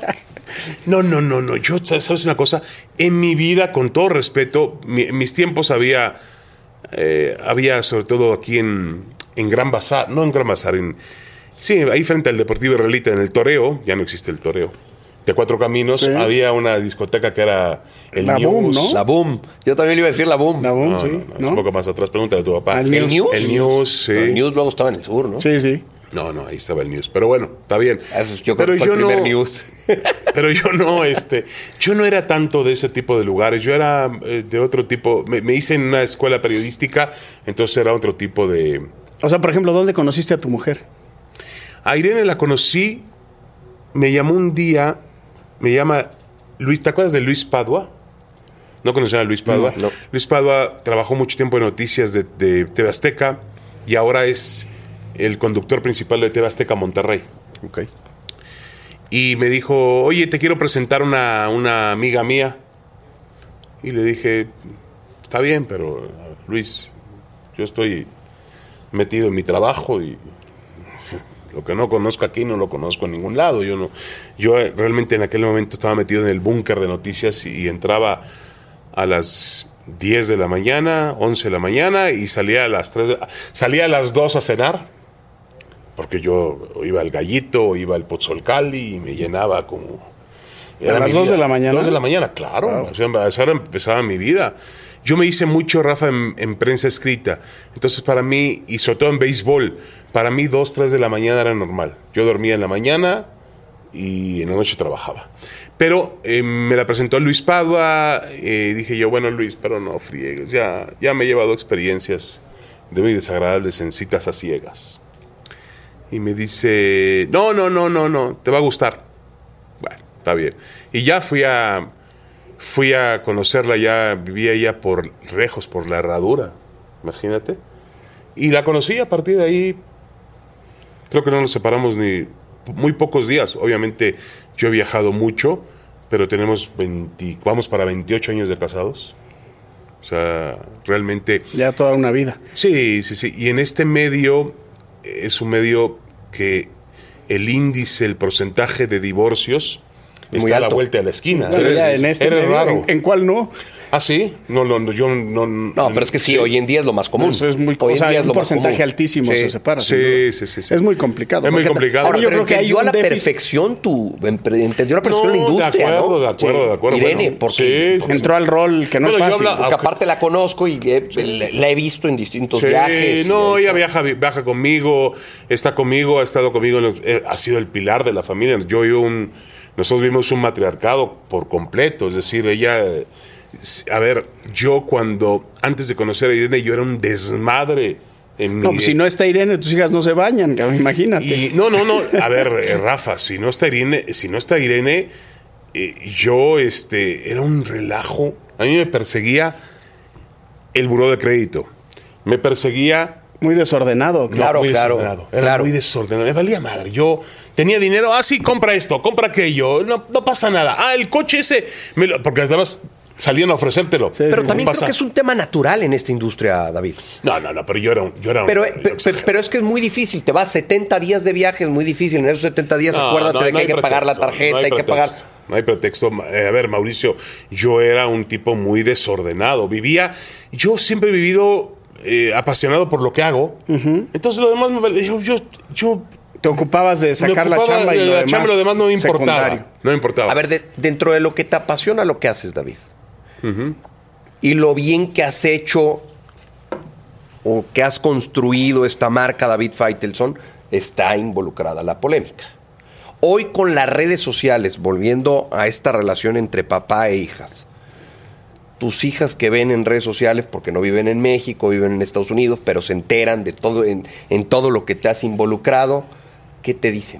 No, no, no, no. Yo, ¿sabes una cosa? En mi vida, con todo respeto, mi, en mis tiempos había, eh, había sobre todo aquí en, en Gran Bazar, no en Gran Bazar, en, sí, ahí frente al Deportivo Israelita, en el Toreo, ya no existe el Toreo, de Cuatro Caminos, Sí. había una discoteca que era el La News. Boom, ¿no? La Boom. Yo también le iba a decir la Boom. La Boom, No, sí. no, no, es ¿no? un poco más atrás, pregúntale a tu papá. Al ¿El News? El News, sí. El News luego estaba en el sur, ¿no? Sí, sí. No, no, ahí estaba el News. Pero bueno, está bien. Eso, yo pero creo que fue yo el no, primer News. Pero yo no, este, yo no era tanto de ese tipo de lugares. Yo era eh, de otro tipo. Me, me hice en una escuela periodística, entonces era otro tipo de. O sea, por ejemplo, ¿dónde conociste a tu mujer? A Irene la conocí. Me llamó un día. Me llama Luis. ¿Te acuerdas de Luis Padua? ¿No conocían a Luis Padua? No, no. Luis Padua trabajó mucho tiempo en noticias de, de T V Azteca y ahora es el conductor principal de T V Azteca Monterrey. Ok. Y me dijo, oye, te quiero presentar una, una amiga mía. Y le dije, está bien, pero Luis, yo estoy metido en mi trabajo y lo que no conozco aquí no lo conozco en ningún lado. Yo no, yo realmente en aquel momento estaba metido en el búnker de noticias y, y entraba a las diez de la mañana, once de la mañana y salía a las tres de, salía a las dos a cenar. Porque yo iba al Gallito, iba al Pozzolcali y me llenaba como... ¿A las mi dos vida. de la mañana? Dos de la mañana, claro. Wow. O sea, a esa hora empezaba mi vida. Yo me hice mucho, Rafa, en, en prensa escrita. Entonces, para mí, y sobre todo en béisbol, para mí dos, tres de la mañana era normal. Yo dormía en la mañana y en la noche trabajaba. Pero eh, me la presentó Luis Padua. Eh, dije yo, bueno, Luis, pero no friegues. Ya, ya me he llevado experiencias de muy desagradables en citas a ciegas. Y me dice, no, no, no, no, no, te va a gustar. Bueno, está bien. Y ya fui a, fui a conocerla, ya vivía ella por lejos, por la Herradura, imagínate. Y la conocí a partir de ahí, creo que no nos separamos ni muy pocos días. Obviamente yo he viajado mucho, pero tenemos veinte, vamos para veintiocho años de casados. O sea, realmente... Ya toda una vida. Sí, sí, sí. Y en este medio... es un medio que el índice, el porcentaje de divorcios Muy está a la alto. vuelta de la esquina. Bueno, ya en este Eres medio, raro. ¿en, en cuál no? ¿Ah, sí? No, no, no, yo no... No, pero es que sí, hoy en día es lo más común. Eso es muy... Hoy O en sea, día es un lo más porcentaje común. altísimo Sí. se separa. sin Sí, duda. sí, sí, sí. Es muy complicado. Es muy porque- complicado. Ahora yo Pero creo que hay entendió un a la déficit. perfección tu... Entendió a la perfección No, la industria, de acuerdo, ¿no? de acuerdo, de acuerdo. Irene, Bueno, porque... sí, sí. Entró al rol que no Bueno, es yo fácil. habla- Porque aparte la conozco y eh, la la he visto en distintos Sí, viajes. no, y- ella viaja, viaja conmigo, está conmigo, ha estado conmigo, en los- eh, ha sido el pilar de la familia. Yo y un, nosotros vimos un matriarcado por completo, es decir, ella, eh, a ver, yo cuando, antes de conocer a Irene, yo era un desmadre En No, mi- pues si no está Irene, tus hijas no se bañan, cabrón, imagínate. Y, no, no, no. A ver, eh, Rafa, si no está Irene, si no está Irene, eh, yo, este, era un relajo. A mí me perseguía el buró de crédito. Me perseguía. Muy desordenado. No, Claro, muy claro, desordenado. Era claro. muy desordenado. Me valía madre. Yo tenía dinero. Ah, sí, compra esto, compra aquello. No, no pasa nada. Ah, el coche ese. me lo- porque además salían a ofrecértelo. Sí, Pero sí, también No creo pasa. que es un tema natural en esta industria, David. No, no, no, pero yo era un. Yo era un- Pero, yo pe- pe- exagerado. pero es que es muy difícil. Te vas setenta días de viaje, es muy difícil. En esos setenta días, No, acuérdate no, de que no hay que pagar la pretexto, tarjeta, no hay, que pagar. pretexto, No hay pretexto. Eh, a ver, Mauricio, yo era un tipo muy desordenado. Vivía. Yo siempre he vivido eh, apasionado por lo que hago. Entonces lo demás me vale- yo, yo, yo Te ocupabas de sacar me la ocupaba chamba y de lo la demás, chamba, lo demás no me importaba. secundario. No me importaba. A ver, de- dentro de lo que te apasiona lo que haces, David. Y lo bien que has hecho o que has construido esta marca, David Faitelson, está involucrada la polémica. Hoy con las redes sociales, volviendo a esta relación entre papá e hijas, tus hijas que ven en redes sociales, porque no viven en México, viven en Estados Unidos, pero se enteran de todo, en, en todo lo que te has involucrado, ¿qué te dicen?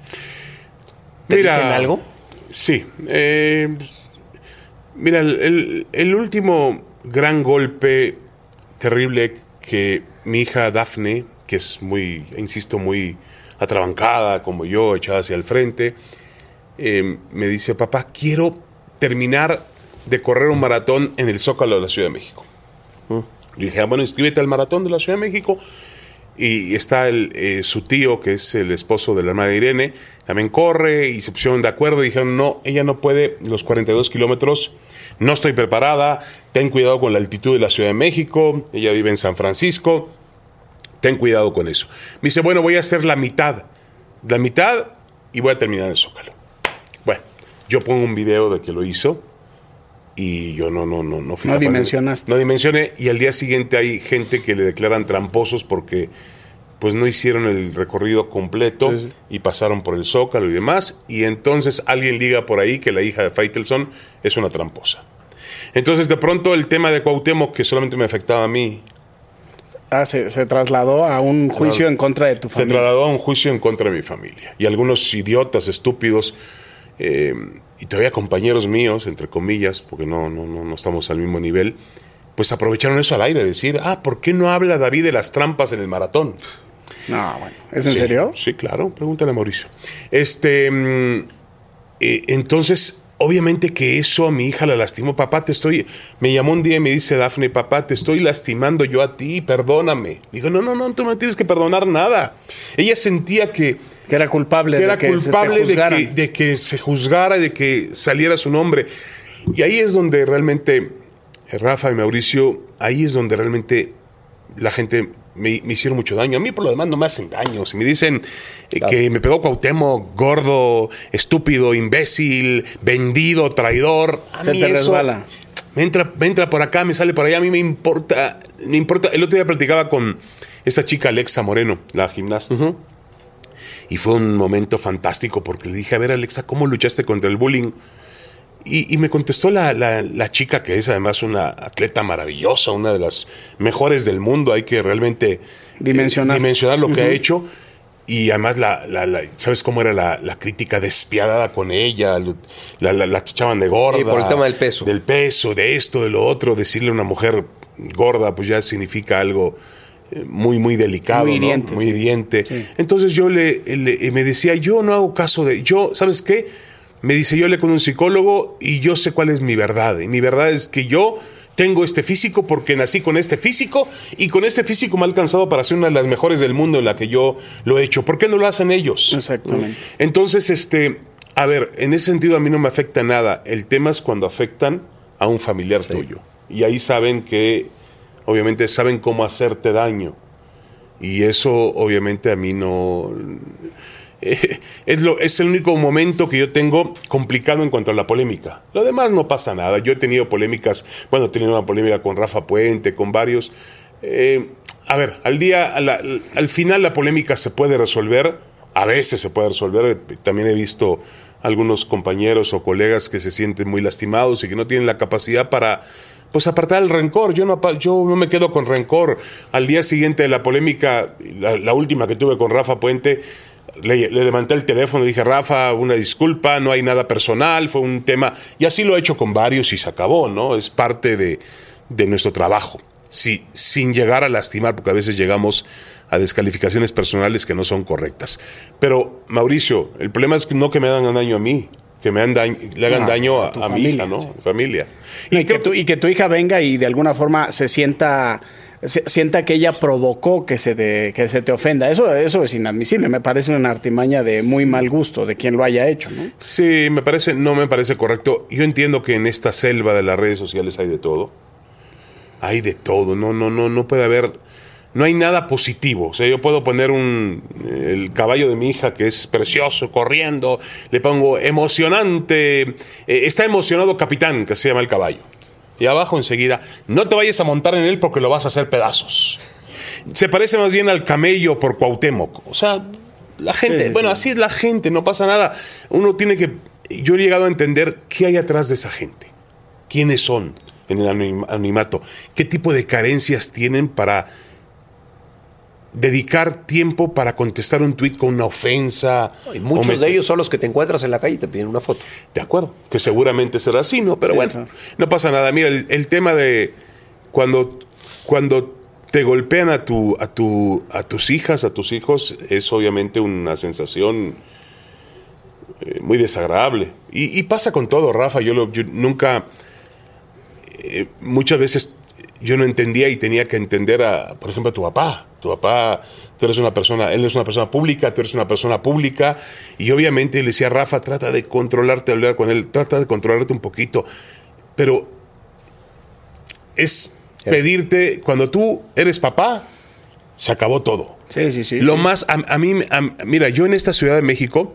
¿Te Mira, dicen algo? Sí. eh, mira, el, el- el último gran golpe terrible que mi hija Dafne, que es muy, insisto, muy atrabancada como yo, echada hacia el frente, eh, me dice, papá, quiero terminar de correr un maratón en el Zócalo de la Ciudad de México. Le dije, ah, bueno, inscríbete al maratón de la Ciudad de México. Y está el, eh, su tío, que es el esposo de la hermana de Irene, también corre y se pusieron de acuerdo y dijeron, no, ella no puede los cuarenta y dos kilómetros, no estoy preparada, ten cuidado con la altitud de la Ciudad de México, ella vive en San Francisco, ten cuidado con eso. Me dice, bueno, voy a hacer la mitad, la mitad y voy a terminar el Zócalo. Bueno, yo pongo un video de que lo hizo y yo no, no, no, no fui No capaz de- dimensionaste. No dimensioné y al día siguiente hay gente que le declaran tramposos porque pues no hicieron el recorrido completo Sí, sí. y pasaron por el Zócalo y demás, y entonces alguien liga por ahí que la hija de Faitelson es una tramposa. Entonces de pronto el tema de Cuauhtémoc, que solamente me afectaba a mí, Ah, se, se trasladó a un juicio Claro. en contra de tu se familia. trasladó a un juicio en contra de mi familia. Y algunos idiotas, estúpidos, eh, y todavía compañeros míos, entre comillas, porque no, no, no, no estamos al mismo nivel, pues aprovecharon eso al aire, decir, ah, ¿por qué no habla David de las trampas en el maratón? No, bueno. ¿Es en Sí, serio? Sí, claro, pregúntale a Mauricio. Este, mm, eh, entonces, obviamente que eso a mi hija la lastimó. Papá, te estoy, me llamó un día y me dice Dafne, papá, te estoy lastimando yo a ti, perdóname. Digo, no, no, no, tú no me tienes que perdonar nada. Ella sentía que, Que era culpable que de era que se te culpable de juzgaran. que, de que se juzgara, de que saliera su nombre. Y ahí es donde realmente, eh, Rafa y Mauricio, ahí es donde realmente la gente me, me hicieron mucho daño. A mí por lo demás no me hacen daño. Si me dicen eh, Claro. que me pegó Cuauhtémoc, gordo, estúpido, imbécil, vendido, traidor, a Se mí te eso resbala. Me entra, me entra por acá, me sale por allá, a mí me importa, me importa. El otro día platicaba con esta chica Alexa Moreno, la gimnasta. Y fue un momento fantástico porque le dije, a ver Alexa, ¿cómo luchaste contra el bullying? Y, y me contestó la, la, la chica, que es además una atleta maravillosa, una de las mejores del mundo. Hay que realmente Dimensionar. eh, dimensionar lo que ha hecho. Y además, la, la, la- ¿sabes cómo era la, la crítica despiadada con ella? La, la, la tachaban de gorda. Sí, por el tema del peso. Del peso, de esto, de lo otro. Decirle a una mujer gorda, pues ya significa algo eh, muy, muy delicado, Muy ¿no? hiriente, Muy sí. hiriente. Sí. Entonces yo le, le- me decía, yo no hago caso de... Yo, ¿sabes qué? Me dice, yo hablé con un psicólogo y yo sé cuál es mi verdad. Y mi verdad es que yo tengo este físico porque nací con este físico y con este físico me ha alcanzado para ser una de las mejores del mundo en la que yo lo he hecho. ¿Por qué no lo hacen ellos? Exactamente. Entonces, este, a ver, en ese sentido a mí no me afecta nada. El tema es cuando afectan a un familiar tuyo. Y ahí saben que, obviamente, saben cómo hacerte daño. Y eso, obviamente, a mí no... eh, es, lo, es el único momento que yo tengo complicado en cuanto a la polémica. Lo demás no pasa nada. Yo he tenido polémicas, bueno, he tenido una polémica con Rafa Puente, con varios. Eh, a ver, al día, a la- al final la polémica se puede resolver, a veces se puede resolver. También he visto algunos compañeros o colegas que se sienten muy lastimados y que no tienen la capacidad para, pues apartar el rencor. Yo no, yo no me quedo con rencor. Al día siguiente de la polémica, la, la última que tuve con Rafa Puente, le, le levanté el teléfono y dije, Rafa, una disculpa, no hay nada personal, fue un tema... Y así lo he hecho con varios y se acabó, ¿no? Es parte de, de nuestro trabajo. Sí, sin llegar a lastimar, porque a veces llegamos a descalificaciones personales que no son correctas. Pero, Mauricio, el problema es que no que me hagan daño a mí, que me daño, le hagan no, daño a, a, a mi hija, ¿no? Sí. Familia. Y, no, y, que tu, y que tu hija venga y de alguna forma se sienta... Se, sienta que ella provocó que se, de, que se te ofenda. Eso, eso es inadmisible. Me parece una artimaña de muy sí. mal gusto de quien lo haya hecho, ¿no? Sí, me parece, no me parece correcto. Yo entiendo que en esta selva de las redes sociales hay de todo. Hay de todo. No, no, no, no puede haber... No hay nada positivo. O sea, yo puedo poner un el caballo de mi hija, que es precioso, corriendo. Le pongo emocionante. Eh, está emocionado capitán, que se llama el caballo. Y abajo enseguida, no te vayas a montar en él porque lo vas a hacer pedazos. Se parece más bien al camello por Cuauhtémoc. O sea, la gente, sí, bueno, sí. así es la gente, no pasa nada. Uno tiene que... Yo he llegado a entender qué hay atrás de esa gente. ¿Quiénes son en el anonimato? ¿Qué tipo de carencias tienen para dedicar tiempo para contestar un tuit con una ofensa? Y muchos de ellos son los que te encuentras en la calle y te piden una foto. De acuerdo, que seguramente será así, ¿no? Pero sí, bueno, claro. No pasa nada. Mira, el, el tema de cuando, cuando te golpean a, tu, a, tu, a tus hijas, a tus hijos, es obviamente una sensación eh, muy desagradable. Y, y pasa con todo, Rafa. Yo, lo, yo nunca, eh, muchas veces yo no entendía y tenía que entender a, por ejemplo, a tu papá. Tu papá, tú eres una persona, él es una persona pública, tú eres una persona pública, y obviamente le decía, Rafa, trata de controlarte, hablar con él, trata de controlarte un poquito, pero es pedirte, cuando tú eres papá, se acabó todo. Sí, sí, sí. Lo sí. más, a, a mí, a, mira, yo en esta Ciudad de México,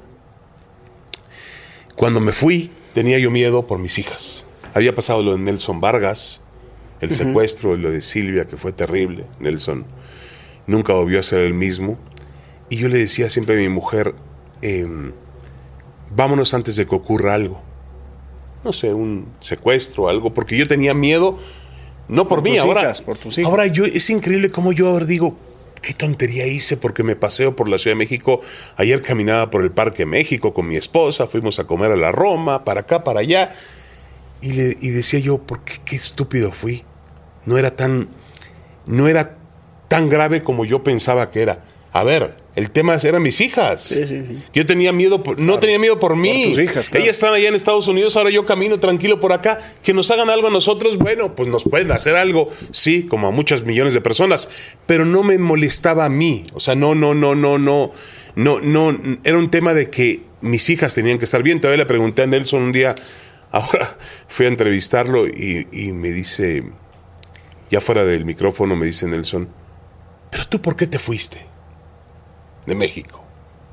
cuando me fui, tenía yo miedo por mis hijas. Había pasado lo de Nelson Vargas, el uh-huh. secuestro, lo de Silvia, que fue terrible, Nelson nunca volvió a ser el mismo. Y yo le decía siempre a mi mujer, eh, vámonos antes de que ocurra algo. No sé, un secuestro o algo, porque yo tenía miedo, no por, por mí, ahora, hijas, por tus hijas. Ahora yo, es increíble cómo yo ahora digo, qué tontería hice, porque me paseo por la Ciudad de México. Ayer caminaba por el Parque México con mi esposa, fuimos a comer a la Roma, para acá, para allá, y, le, y decía yo, ¿por qué, qué estúpido fui? No era tan, no era tan grave como yo pensaba que era. A ver, el tema eran mis hijas. Sí, sí, sí. Yo tenía miedo, por, no claro. tenía miedo por mí. Por tus hijas, claro. Ellas están allá en Estados Unidos, ahora yo camino tranquilo por acá. Que nos hagan algo a nosotros, bueno, pues nos pueden hacer algo, sí, como a muchas millones de personas. Pero no me molestaba a mí. O sea, no, no, no, no, no, no, no. Era un tema de que mis hijas tenían que estar bien. Todavía le pregunté a Nelson un día, ahora fui a entrevistarlo y, y me dice, ya fuera del micrófono, me dice Nelson, ¿pero tú por qué te fuiste de México?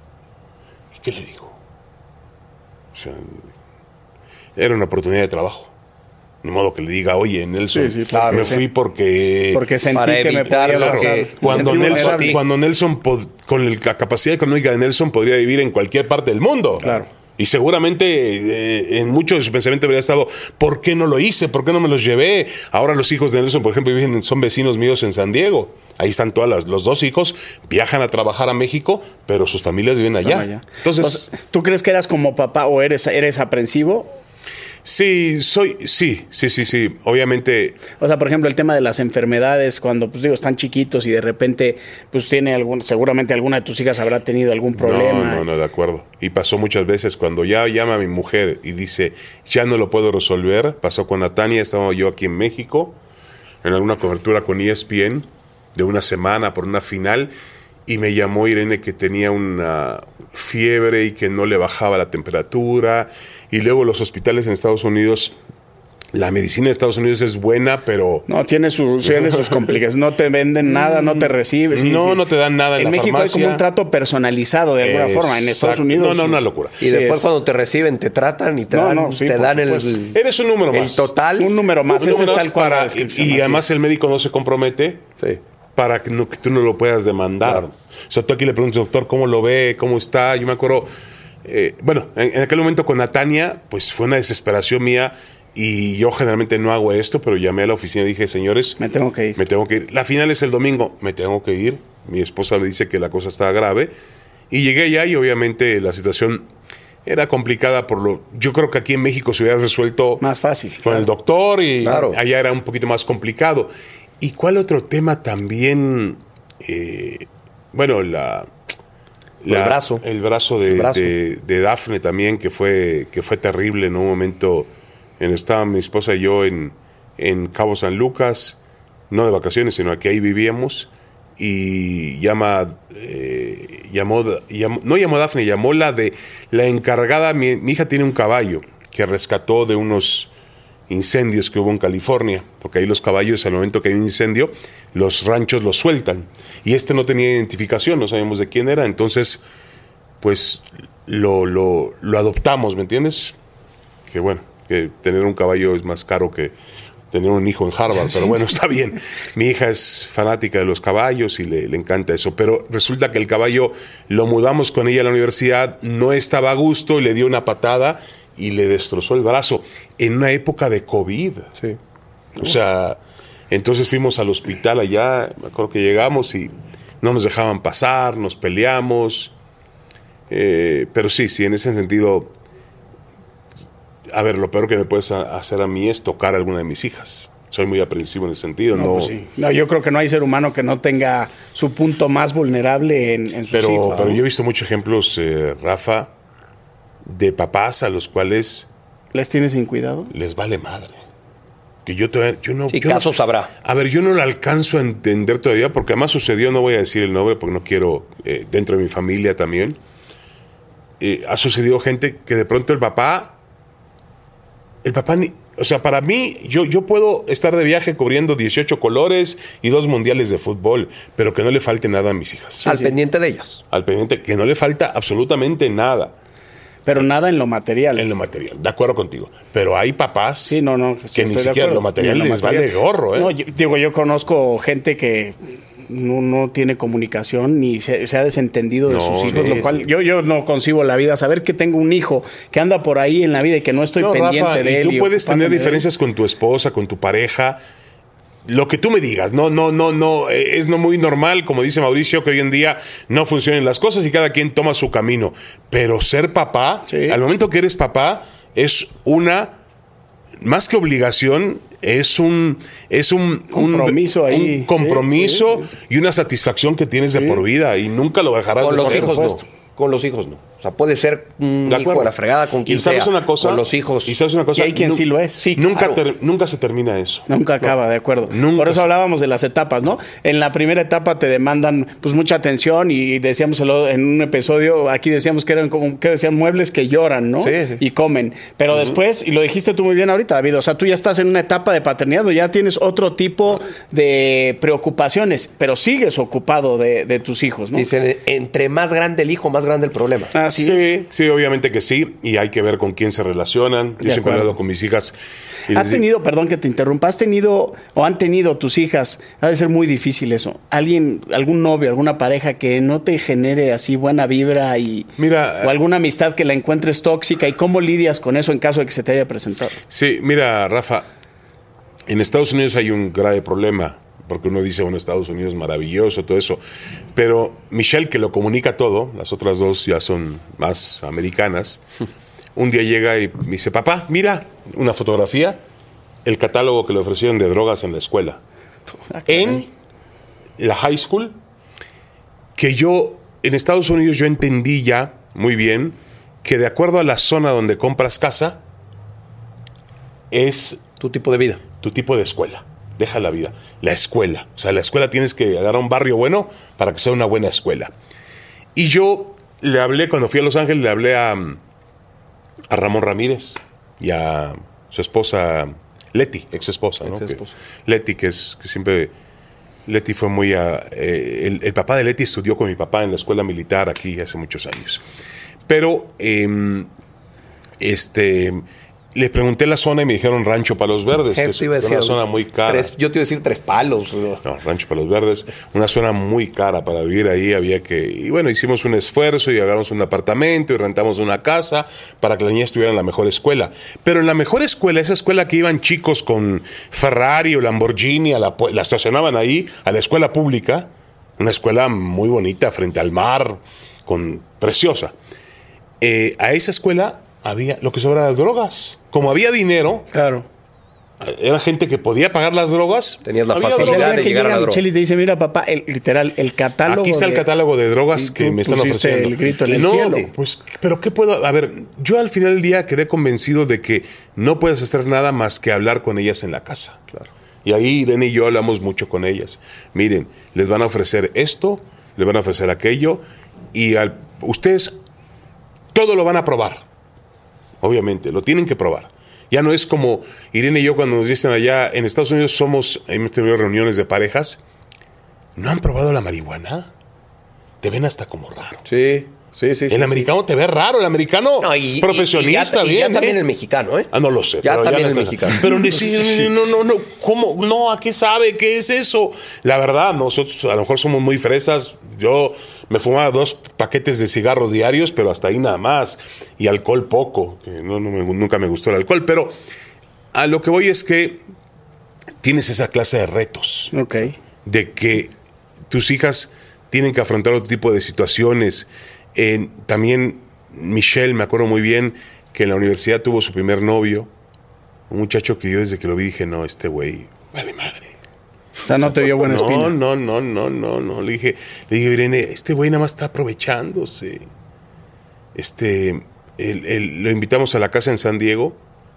¿Y qué le digo? O sea, era una oportunidad de trabajo. Ni modo que le diga, oye, Nelson, sí, sí, claro, me sí. fui porque... Porque sentí que me podía pasar. Cuando Nelson, cuando Nelson, con la capacidad económica de Nelson, podría vivir en cualquier parte del mundo. Claro. Y seguramente eh, en mucho de su pensamiento habría estado, ¿por qué no lo hice? ¿Por qué no me los llevé? Ahora los hijos de Nelson, por ejemplo, viven, son vecinos míos en San Diego. Ahí están todas las, los dos hijos, viajan a trabajar a México, pero sus familias viven allá. allá. Entonces, ¿tú crees que eras como papá o eres, eres aprensivo? Sí, soy, sí, sí, sí, sí, obviamente. O sea, por ejemplo, el tema de las enfermedades, cuando, pues digo, están chiquitos y de repente, pues tiene algún, seguramente alguna de tus hijas habrá tenido algún problema. No, no, no, de acuerdo. Y pasó muchas veces cuando ya llama a mi mujer y dice, ya no lo puedo resolver. Pasó con Natania, estaba yo aquí en México, en alguna cobertura con E S P N, de una semana por una final, y me llamó Irene que tenía una fiebre y que no le bajaba la temperatura. Y luego los hospitales en Estados Unidos, la medicina de Estados Unidos es buena, pero... No, tiene, su, tiene sus complicaciones. No te venden nada, no te recibes. No, sí. no te dan nada en, en la México farmacia. Hay como un trato personalizado de alguna Exacto. forma. En Estados Unidos... No, no, una locura. Y sí, después es. Cuando te reciben, te tratan y te no, dan, no, sí, te dan el... Eres un número más. El total. Un número más. Un Ese número es tal cual para, la descripción. Y, y además el médico no se compromete sí. para que, no, que tú no lo puedas demandar. Claro. O sea, tú aquí le preguntas, doctor, ¿cómo lo ve? ¿Cómo está? Yo me acuerdo... Eh, bueno, en, en aquel momento con Natania, pues fue una desesperación mía. Y yo generalmente no hago esto, pero llamé a la oficina y dije, señores, me tengo que ir. Me tengo que ir. La final es el domingo, me tengo que ir. Mi esposa me dice que la cosa está grave. Y llegué allá y obviamente la situación era complicada por lo... Yo creo que aquí en México se hubiera resuelto... Más fácil. Con claro. el doctor y claro. allá era un poquito más complicado. ¿Y cuál otro tema también? Eh, bueno, la... La, el brazo. El brazo, de, el brazo. De, de Dafne también, que fue, que fue terrible en un momento. En, estaba mi esposa y yo en, en Cabo San Lucas, no de vacaciones, sino que ahí vivíamos. Y llama, eh, llamó, llamó, no llamó Dafne, llamó la de la encargada. Mi, mi hija tiene un caballo que rescató de unos incendios que hubo en California, porque ahí los caballos, al momento que hay un incendio, los ranchos los sueltan. Y este no tenía identificación, no sabíamos de quién era, entonces, pues, lo, lo, lo adoptamos, ¿me entiendes? Que bueno, que tener un caballo es más caro que tener un hijo en Harvard, pero bueno, está bien. Mi hija es fanática de los caballos y le, le encanta eso, pero resulta que el caballo lo mudamos con ella a la universidad, no estaba a gusto y le dio una patada y le destrozó el brazo en una época de COVID. Sí. O sea, entonces fuimos al hospital allá, me acuerdo que llegamos y no nos dejaban pasar, nos peleamos. Eh, pero sí, sí, en ese sentido, a ver, lo peor que me puedes hacer a mí es tocar a alguna de mis hijas. Soy muy aprensivo en ese sentido. No, no, pues sí. no, yo creo que no hay ser humano que no tenga su punto más vulnerable en, en sus pero, hijos. Pero yo he visto muchos ejemplos, eh, Rafa, de papás a los cuales... ¿Les tienes sin cuidado? Les vale madre. Que yo todavía... Yo no, sí, yo casos no, habrá. A ver, yo no lo alcanzo a entender todavía, porque además sucedió, no voy a decir el nombre, porque no quiero, eh, dentro de mi familia también, eh, ha sucedido gente que de pronto el papá... El papá ni... O sea, para mí, yo, yo puedo estar de viaje cubriendo dieciocho colores y dos mundiales de fútbol, pero que no le falte nada a mis hijas. Sí, Al sí. pendiente de ellas. Al pendiente, que no le falta absolutamente nada. Pero nada en lo material. En lo material, de acuerdo contigo. Pero hay papás sí, no, no, sí, que ni siquiera en lo material lo les material. vale gorro. ¿eh? No, yo, digo, yo conozco gente que no, no tiene comunicación ni se, se ha desentendido de no, sus hijos, sí, lo cual sí. yo, yo no concibo la vida. Saber que tengo un hijo que anda por ahí en la vida y que no estoy no, pendiente Rafa, de y él. Tú y puedes tener diferencias él. con tu esposa, con tu pareja. Lo que tú me digas, no, no, no, no, es no muy normal, como dice Mauricio, que hoy en día no funcionen las cosas y cada quien toma su camino. Pero ser papá, sí. al momento que eres papá, es una, más que obligación, es un, es un compromiso, un, ahí. Un compromiso sí, sí. y una satisfacción que tienes sí. de por vida y nunca lo dejarás con de los hacer. hijos no. Con los hijos no. O sea, puede ser un hijo de la fregada con quien ¿Y sabes sea. una cosa? Con los hijos. Y sabes una cosa. Y hay quien nu- sí lo es. Sí, nunca, claro. ter- nunca se termina eso. Nunca acaba, no. de acuerdo. Nunca Por eso se... hablábamos de las etapas, ¿no? En la primera etapa te demandan pues mucha atención y decíamos en un episodio, aquí decíamos que eran como que decían muebles que lloran, ¿no? Sí, sí. Y comen. Pero uh-huh. después, y lo dijiste tú muy bien ahorita, David, o sea, tú ya estás en una etapa de paternidad, ya tienes otro tipo de preocupaciones, pero sigues ocupado de, de tus hijos, ¿no? Dicen, entre más grande el hijo, más grande el problema. Ah, sí. Sí, sí, obviamente que sí, y hay que ver con quién se relacionan. Yo de siempre he acuerdo. hablado con mis hijas. Y ¿Has les tenido, digo, perdón que te interrumpa, has tenido o han tenido tus hijas, ha de ser muy difícil eso, alguien, algún novio, alguna pareja que no te genere así buena vibra y mira, o alguna amistad que la encuentres tóxica y cómo lidias con eso en caso de que se te haya presentado? Sí, mira, Rafa, en Estados Unidos hay un grave problema, porque uno dice, bueno, Estados Unidos es maravilloso, todo eso, pero Michelle, que lo comunica todo, las otras dos ya son más americanas, un día llega y me dice, papá, mira, una fotografía, el catálogo que le ofrecieron de drogas en la escuela, en la high school, que yo, en Estados Unidos yo entendí ya muy bien que de acuerdo a la zona donde compras casa, es tu tipo de vida, tu tipo de escuela. Deja la vida, la escuela. O sea, la escuela tienes que agarrar un barrio bueno para que sea una buena escuela. Y yo le hablé, cuando fui a Los Ángeles, le hablé a, a Ramón Ramírez y a su esposa Leti, ex esposa, ¿no? Que, Leti, que es que siempre... Leti fue muy... A, eh, el, el papá de Leti estudió con mi papá en la escuela militar aquí hace muchos años. Pero, eh, este... Le pregunté la zona y me dijeron Rancho Palos Verdes, Eh, que es te iba a una decir, zona muy cara. Tres- yo te iba a decir Tres Palos. ¿no? No, Rancho Palos Verdes, una zona muy cara para vivir ahí. Había que. Y bueno, hicimos un esfuerzo y agarramos un apartamento y rentamos una casa para que la niña estuviera en la mejor escuela. Pero en la mejor escuela, esa escuela que iban chicos con Ferrari o Lamborghini, a la, la estacionaban ahí, a la escuela pública, una escuela muy bonita, frente al mar, con preciosa. Eh, a esa escuela había lo que sobra de drogas. Como había dinero, Claro. era gente que podía pagar las drogas. Tenías la había facilidad drogas. de que llegar a la llega droga. Michelle y te dice, mira papá, el, literal, el catálogo. Aquí está el de- catálogo de drogas Y que tú me están pusiste ofreciendo. el grito en el no, cielo. pues, pero ¿qué puedo? A ver, yo al final del día quedé convencido de que no puedes hacer nada más que hablar con ellas en la casa. Claro. Y ahí Irene y yo hablamos mucho con ellas. Miren, les van a ofrecer esto, les van a ofrecer aquello, y al, ustedes todo lo van a probar. Obviamente, lo tienen que probar. Ya no es como Irene y yo cuando nos dicen allá en Estados Unidos somos, hemos tenido reuniones de parejas, ¿no han probado la marihuana? Te ven hasta como raro. Sí, sí, sí. El sí, americano te ve raro, el americano No, y- profesionista, y- y ya- y bien. ya también ¿eh? el mexicano, ¿eh? Ah, no lo sé. Ya pero también no el está- mexicano. Pero ni si- no, no, no, ¿cómo? No, ¿a qué sabe? ¿Qué es eso? La verdad, nosotros a lo mejor somos muy fresas. Yo me fumaba dos paquetes de cigarros diarios, pero hasta ahí nada más. Y alcohol poco, que no, no me- nunca me gustó el alcohol. Pero a lo que voy es que tienes esa clase de retos. Ok. De que tus hijas tienen que afrontar otro tipo de situaciones. Eh, también Michelle, me acuerdo muy bien que en la universidad tuvo su primer novio, un muchacho que yo desde que lo vi dije, no, este güey, vale madre. O sea, no te dio buena no, espina. No, no, no, no, no. Le dije, le dije, Irene, este güey nada más está aprovechándose. Este, él- él- lo invitamos a la casa en San Diego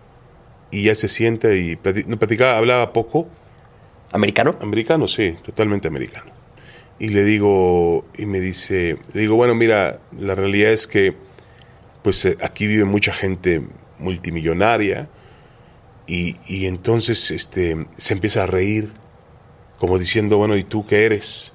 y ya se sienta y plati- no, platicaba, hablaba poco. ¿Americano? Americano, sí, totalmente americano. Y le digo, y me dice, le digo, bueno, mira, la realidad es que pues eh, aquí vive mucha gente multimillonaria y, y entonces este, se empieza a reír, como diciendo, bueno, ¿y tú qué eres?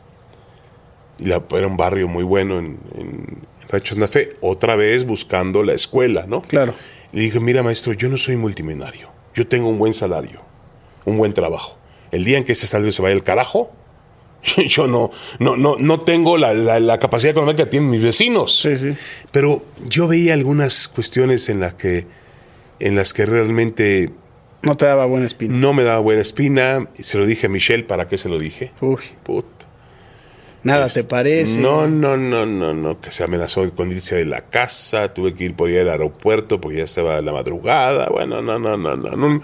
Y la, era un barrio muy bueno en, en Rancho Santa Fe, otra vez buscando la escuela, ¿no? Claro. Le dije, mira, maestro, yo no soy multimillonario, yo tengo un buen salario, un buen trabajo. El día en que ese salario se vaya al carajo, yo no, no, no, no tengo la, la, la capacidad económica que tienen mis vecinos. Sí, sí. Pero yo veía algunas cuestiones en las que, en las que realmente No te daba buena espina. no me daba buena espina. Y se lo dije a Michelle, ¿para qué se lo dije? Uy, Puta. nada Es- te parece. No, no, no, no, no, que se amenazó con irse de la casa, tuve que ir por ir al aeropuerto porque ya estaba la madrugada. Bueno, no, no, no, no. no.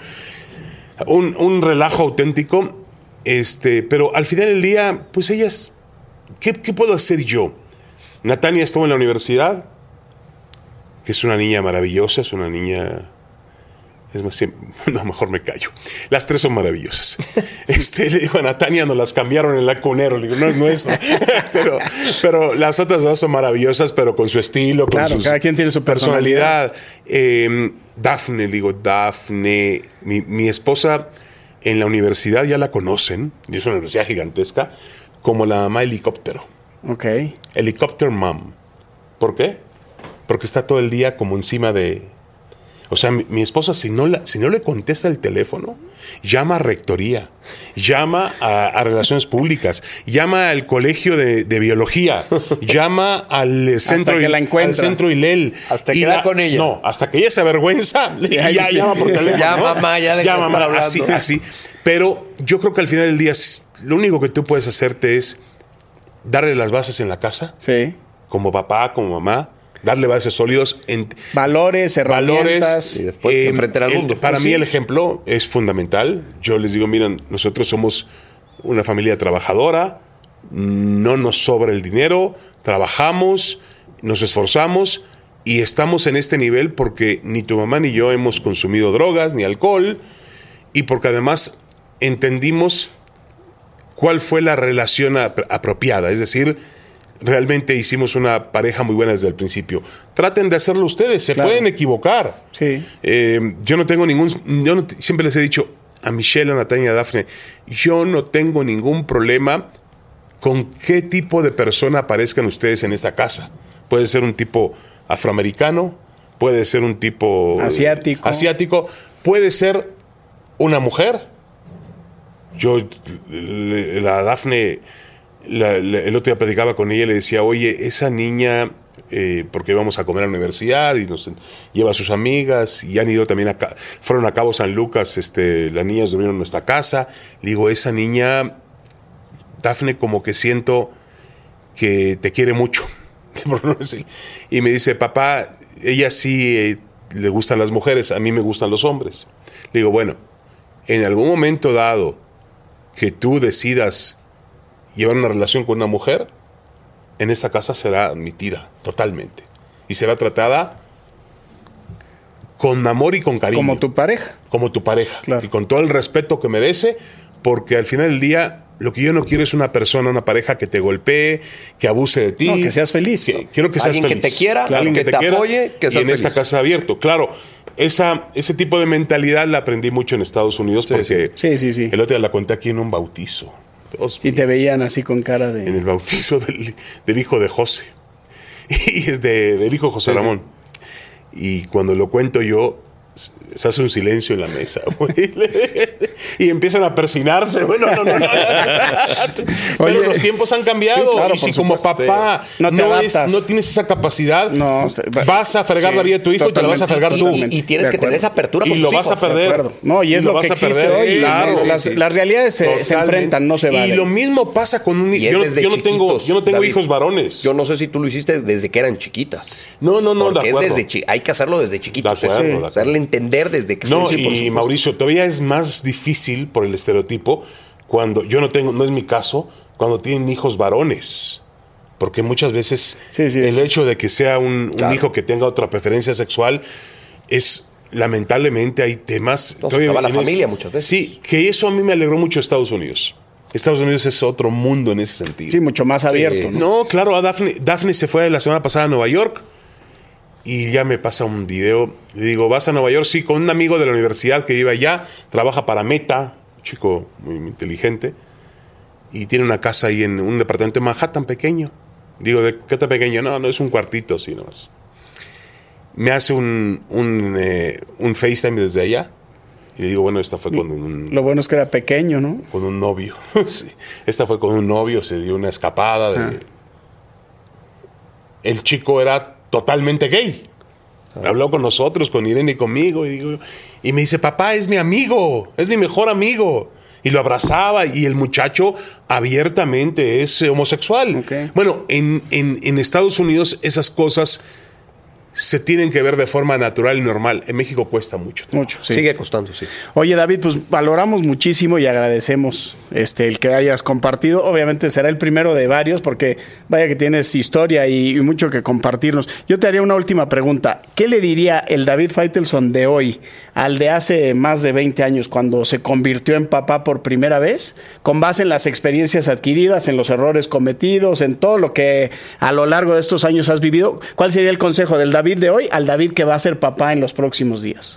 Un, un relajo auténtico. Este, pero al final del día, pues ellas, ¿qué, qué puedo hacer yo? Natania estuvo en la universidad, que es una niña maravillosa, es una niña... Es más, sí, no, mejor me callo. Las tres son maravillosas. Este, le digo a Natania, nos las cambiaron en la cunero. Le digo, no es nuestra. pero, pero las otras dos son maravillosas, pero con su estilo, con Claro, sus cada quien tiene su personalidad. Eh, Dafne, le digo, Dafne, mi, mi esposa en la universidad ya la conocen, y es una universidad gigantesca, como la mamá helicóptero. Ok. Helicopter Mom. ¿Por qué? Porque está todo el día como encima de... O sea, mi, mi esposa, si no, la, si no le contesta el teléfono, llama a rectoría, llama a, a relaciones públicas, llama al colegio de, de biología, llama al centro, que la al encuentra. centro ILEL. Hasta que Y da la- con ella. No, hasta que ella se avergüenza, y Ya, ya sí. llama por teléfono. Ya, ¿no? mamá, ya deja Ya, de mamá, estar hablando. así, así. Pero yo creo que al final del día, lo único que tú puedes hacerte es darle las bases en la casa, Sí. como papá, como mamá, darle bases sólidos en Valores, herramientas. valores. Y después eh, enfrentar al el- mundo. Para Pues mí sí. el ejemplo es fundamental. Yo les digo, miren, nosotros somos una familia trabajadora, no nos sobra el dinero, trabajamos, nos esforzamos y estamos en este nivel porque ni tu mamá ni yo hemos consumido drogas ni alcohol y porque además entendimos cuál fue la relación ap- apropiada, es decir, realmente hicimos una pareja muy buena desde el principio. Traten de hacerlo ustedes, se Claro. pueden equivocar. Sí. Eh, yo no tengo ningún, yo no- siempre les he dicho a Michelle, a Natania, a Dafne, yo no tengo ningún problema con qué tipo de persona aparezcan ustedes en esta casa. Puede ser un tipo afroamericano, puede ser un tipo asiático, asiático, puede ser una mujer. Yo, la Dafne, la, la, el otro día platicaba con ella y le decía, oye, esa niña, eh, porque íbamos a comer a la universidad y nos lleva a sus amigas y han ido también a, fueron a Cabo San Lucas, este, las niñas durmieron en nuestra casa. Le digo, esa niña, Dafne, como que siento que te quiere mucho. Y me dice, papá, ella sí eh, le gustan las mujeres, a mí me gustan los hombres. Le digo, bueno, en algún momento dado que tú decidas llevar una relación con una mujer, en esta casa será admitida totalmente. Y será tratada con amor y con cariño. Como tu pareja. Como tu pareja. Claro. Y con todo el respeto que merece, porque al final del día lo que yo no quiero es una persona, una pareja que te golpee, que abuse de ti. No, que seas feliz. Que, quiero que seas alguien feliz. que te quiera, Claro, alguien que, que te, te quiera, apoye, que seas y en feliz. esta casa abierto. Claro, esa, ese tipo de mentalidad la aprendí mucho en Estados Unidos, sí, porque sí. Sí, sí, sí. el otro día la conté aquí en un bautizo. Dios y mío. te veían así con cara de... En el bautizo del, del hijo de José. Y es de, del hijo José sí, Ramón. Sí. Y cuando lo cuento yo, se hace un silencio en la mesa, güey. Y empiezan a persinarse. Bueno, no, no, no. Pero Oye, los tiempos han cambiado. Sí, claro, y si por como supuesto, papá sí. no, te no, es, no tienes esa capacidad, no, vas a fregar sí, la vida de tu hijo y te la vas a fregar y, tú. Y, y tienes que tener esa apertura con y lo tus vas hijos, a perder. No, y es y lo, lo que vas a existe perder. hoy. Claro, las, sí, sí. las realidades se, se enfrentan, no se van. Y lo mismo pasa con un hijo. Yo, no, yo, no tengo, yo no tengo David, hijos varones. Yo no sé si tú lo hiciste desde que eran chiquitas. No, no, no, Porque de acuerdo. Es desde, hay que hacerlo desde chiquitos. De acuerdo, eso, de acuerdo. Hacerle entender desde que no, son y sí, Mauricio, todavía es más difícil por el estereotipo cuando yo no tengo, no es mi caso, cuando tienen hijos varones. Porque muchas veces sí, sí, el sí. hecho de que sea un, un claro. hijo que tenga otra preferencia sexual es, lamentablemente, hay temas... No, se acaba la familia muchas veces. Sí, que eso a mí me alegró mucho Estados Unidos. Estados Unidos es otro mundo en ese sentido. Sí, mucho más abierto. Sí. ¿no? no, claro, a Daphne, Daphne se fue la semana pasada a Nueva York y ya me pasa un video. Le digo, ¿vas a Nueva York? Sí, con un amigo de la universidad que vive allá, trabaja para Meta, chico muy inteligente, y tiene una casa ahí en un departamento de Manhattan pequeño. Digo, ¿de qué tan pequeño? No, no es un cuartito, así nomás. Me hace un, un, eh, un FaceTime desde allá. Y le digo, bueno, esta fue con un... Lo bueno es que era pequeño, ¿no? Con un novio. Sí. Esta fue con un novio, se dio una escapada. De... Ah. El chico era totalmente gay. Ah. Habló con nosotros, con Irene y conmigo. Y, digo, y me dice, papá, es mi amigo, es mi mejor amigo. Y lo abrazaba y el muchacho abiertamente es homosexual. Okay. Bueno, en, en, en Estados Unidos esas cosas se tienen que ver de forma natural y normal. En México cuesta mucho. Mucho, sí. Sigue costando, sí. Oye, David, pues valoramos muchísimo y agradecemos este, el que hayas compartido. Obviamente será el primero de varios porque vaya que tienes historia y, y mucho que compartirnos. Yo te haría una última pregunta. ¿Qué le diría el David Faitelson de hoy al de hace más de veinte años cuando se convirtió en papá por primera vez? Con base en las experiencias adquiridas, en los errores cometidos, en todo lo que a lo largo de estos años has vivido. ¿Cuál sería el consejo del David de hoy al David que va a ser papá en los próximos días?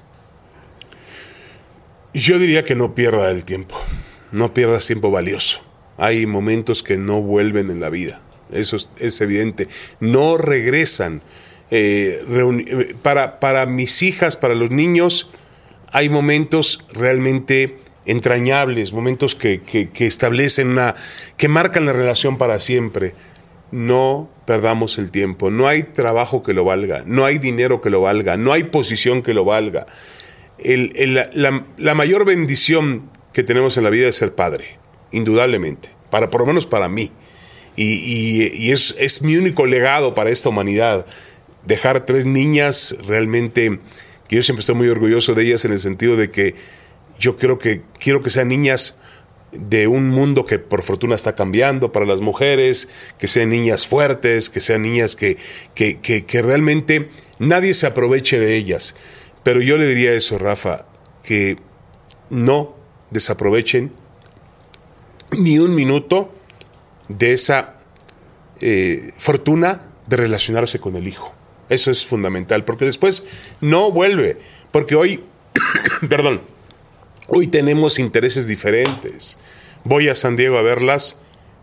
Yo diría que no pierda el tiempo, no pierdas tiempo valioso. Hay momentos que no vuelven en la vida, eso es, es evidente, no regresan. Eh, reuni- para, para mis hijas, para los niños, hay momentos realmente entrañables, momentos que, que, que establecen una, que marcan la relación para siempre. No perdamos el tiempo, no hay trabajo que lo valga, no hay dinero que lo valga, no hay posición que lo valga. El, el, la, la mayor bendición que tenemos en la vida es ser padre, indudablemente, para, por lo menos para mí. Y, y, y es, es mi único legado para esta humanidad, dejar tres niñas realmente, que yo siempre estoy muy orgulloso de ellas en el sentido de que yo creo que quiero que sean niñas de un mundo que por fortuna está cambiando para las mujeres, que sean niñas fuertes, que sean niñas que, que, que, que realmente nadie se aproveche de ellas. Pero yo le diría eso, Rafa, que no desaprovechen ni un minuto de esa eh, fortuna de relacionarse con el hijo. Eso es fundamental, porque después no vuelve, porque hoy, perdón, hoy tenemos intereses diferentes. Voy a San Diego a verlas,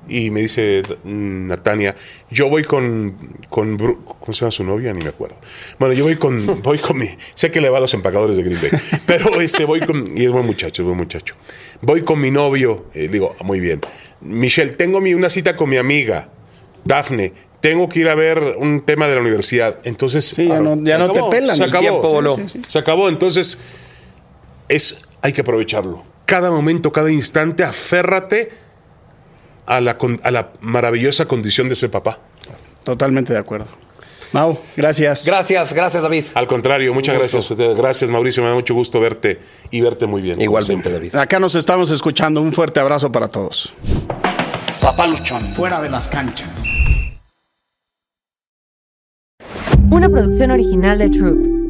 Y me dice mm, Natania, yo voy con, con Bru- ¿cómo se llama su novia? Ni me acuerdo. Bueno, yo voy con, voy con mi, sé que le va a los empacadores de Green Bay, pero este voy con, y es buen muchacho, es buen muchacho. Voy con mi novio, eh, le digo, muy bien. Michelle, tengo mi, una cita con mi amiga, Dafne, tengo que ir a ver un tema de la universidad. Entonces, Sí, ya no, ya no te pelan. Se el acabó, tiempo voló. Sí, sí, se acabó. Entonces, es, hay que aprovecharlo. Cada momento, cada instante, aférrate a la, con- a la maravillosa condición de ser papá. Totalmente de acuerdo. Mau, gracias. Gracias, gracias, David. Al contrario, muchas gracias. Gracias, Mauricio. Me da mucho gusto verte y verte muy bien. Igualmente, David. Acá nos estamos escuchando. Un fuerte abrazo para todos. Papá Luchón, fuera de las canchas. Una producción original de Troop.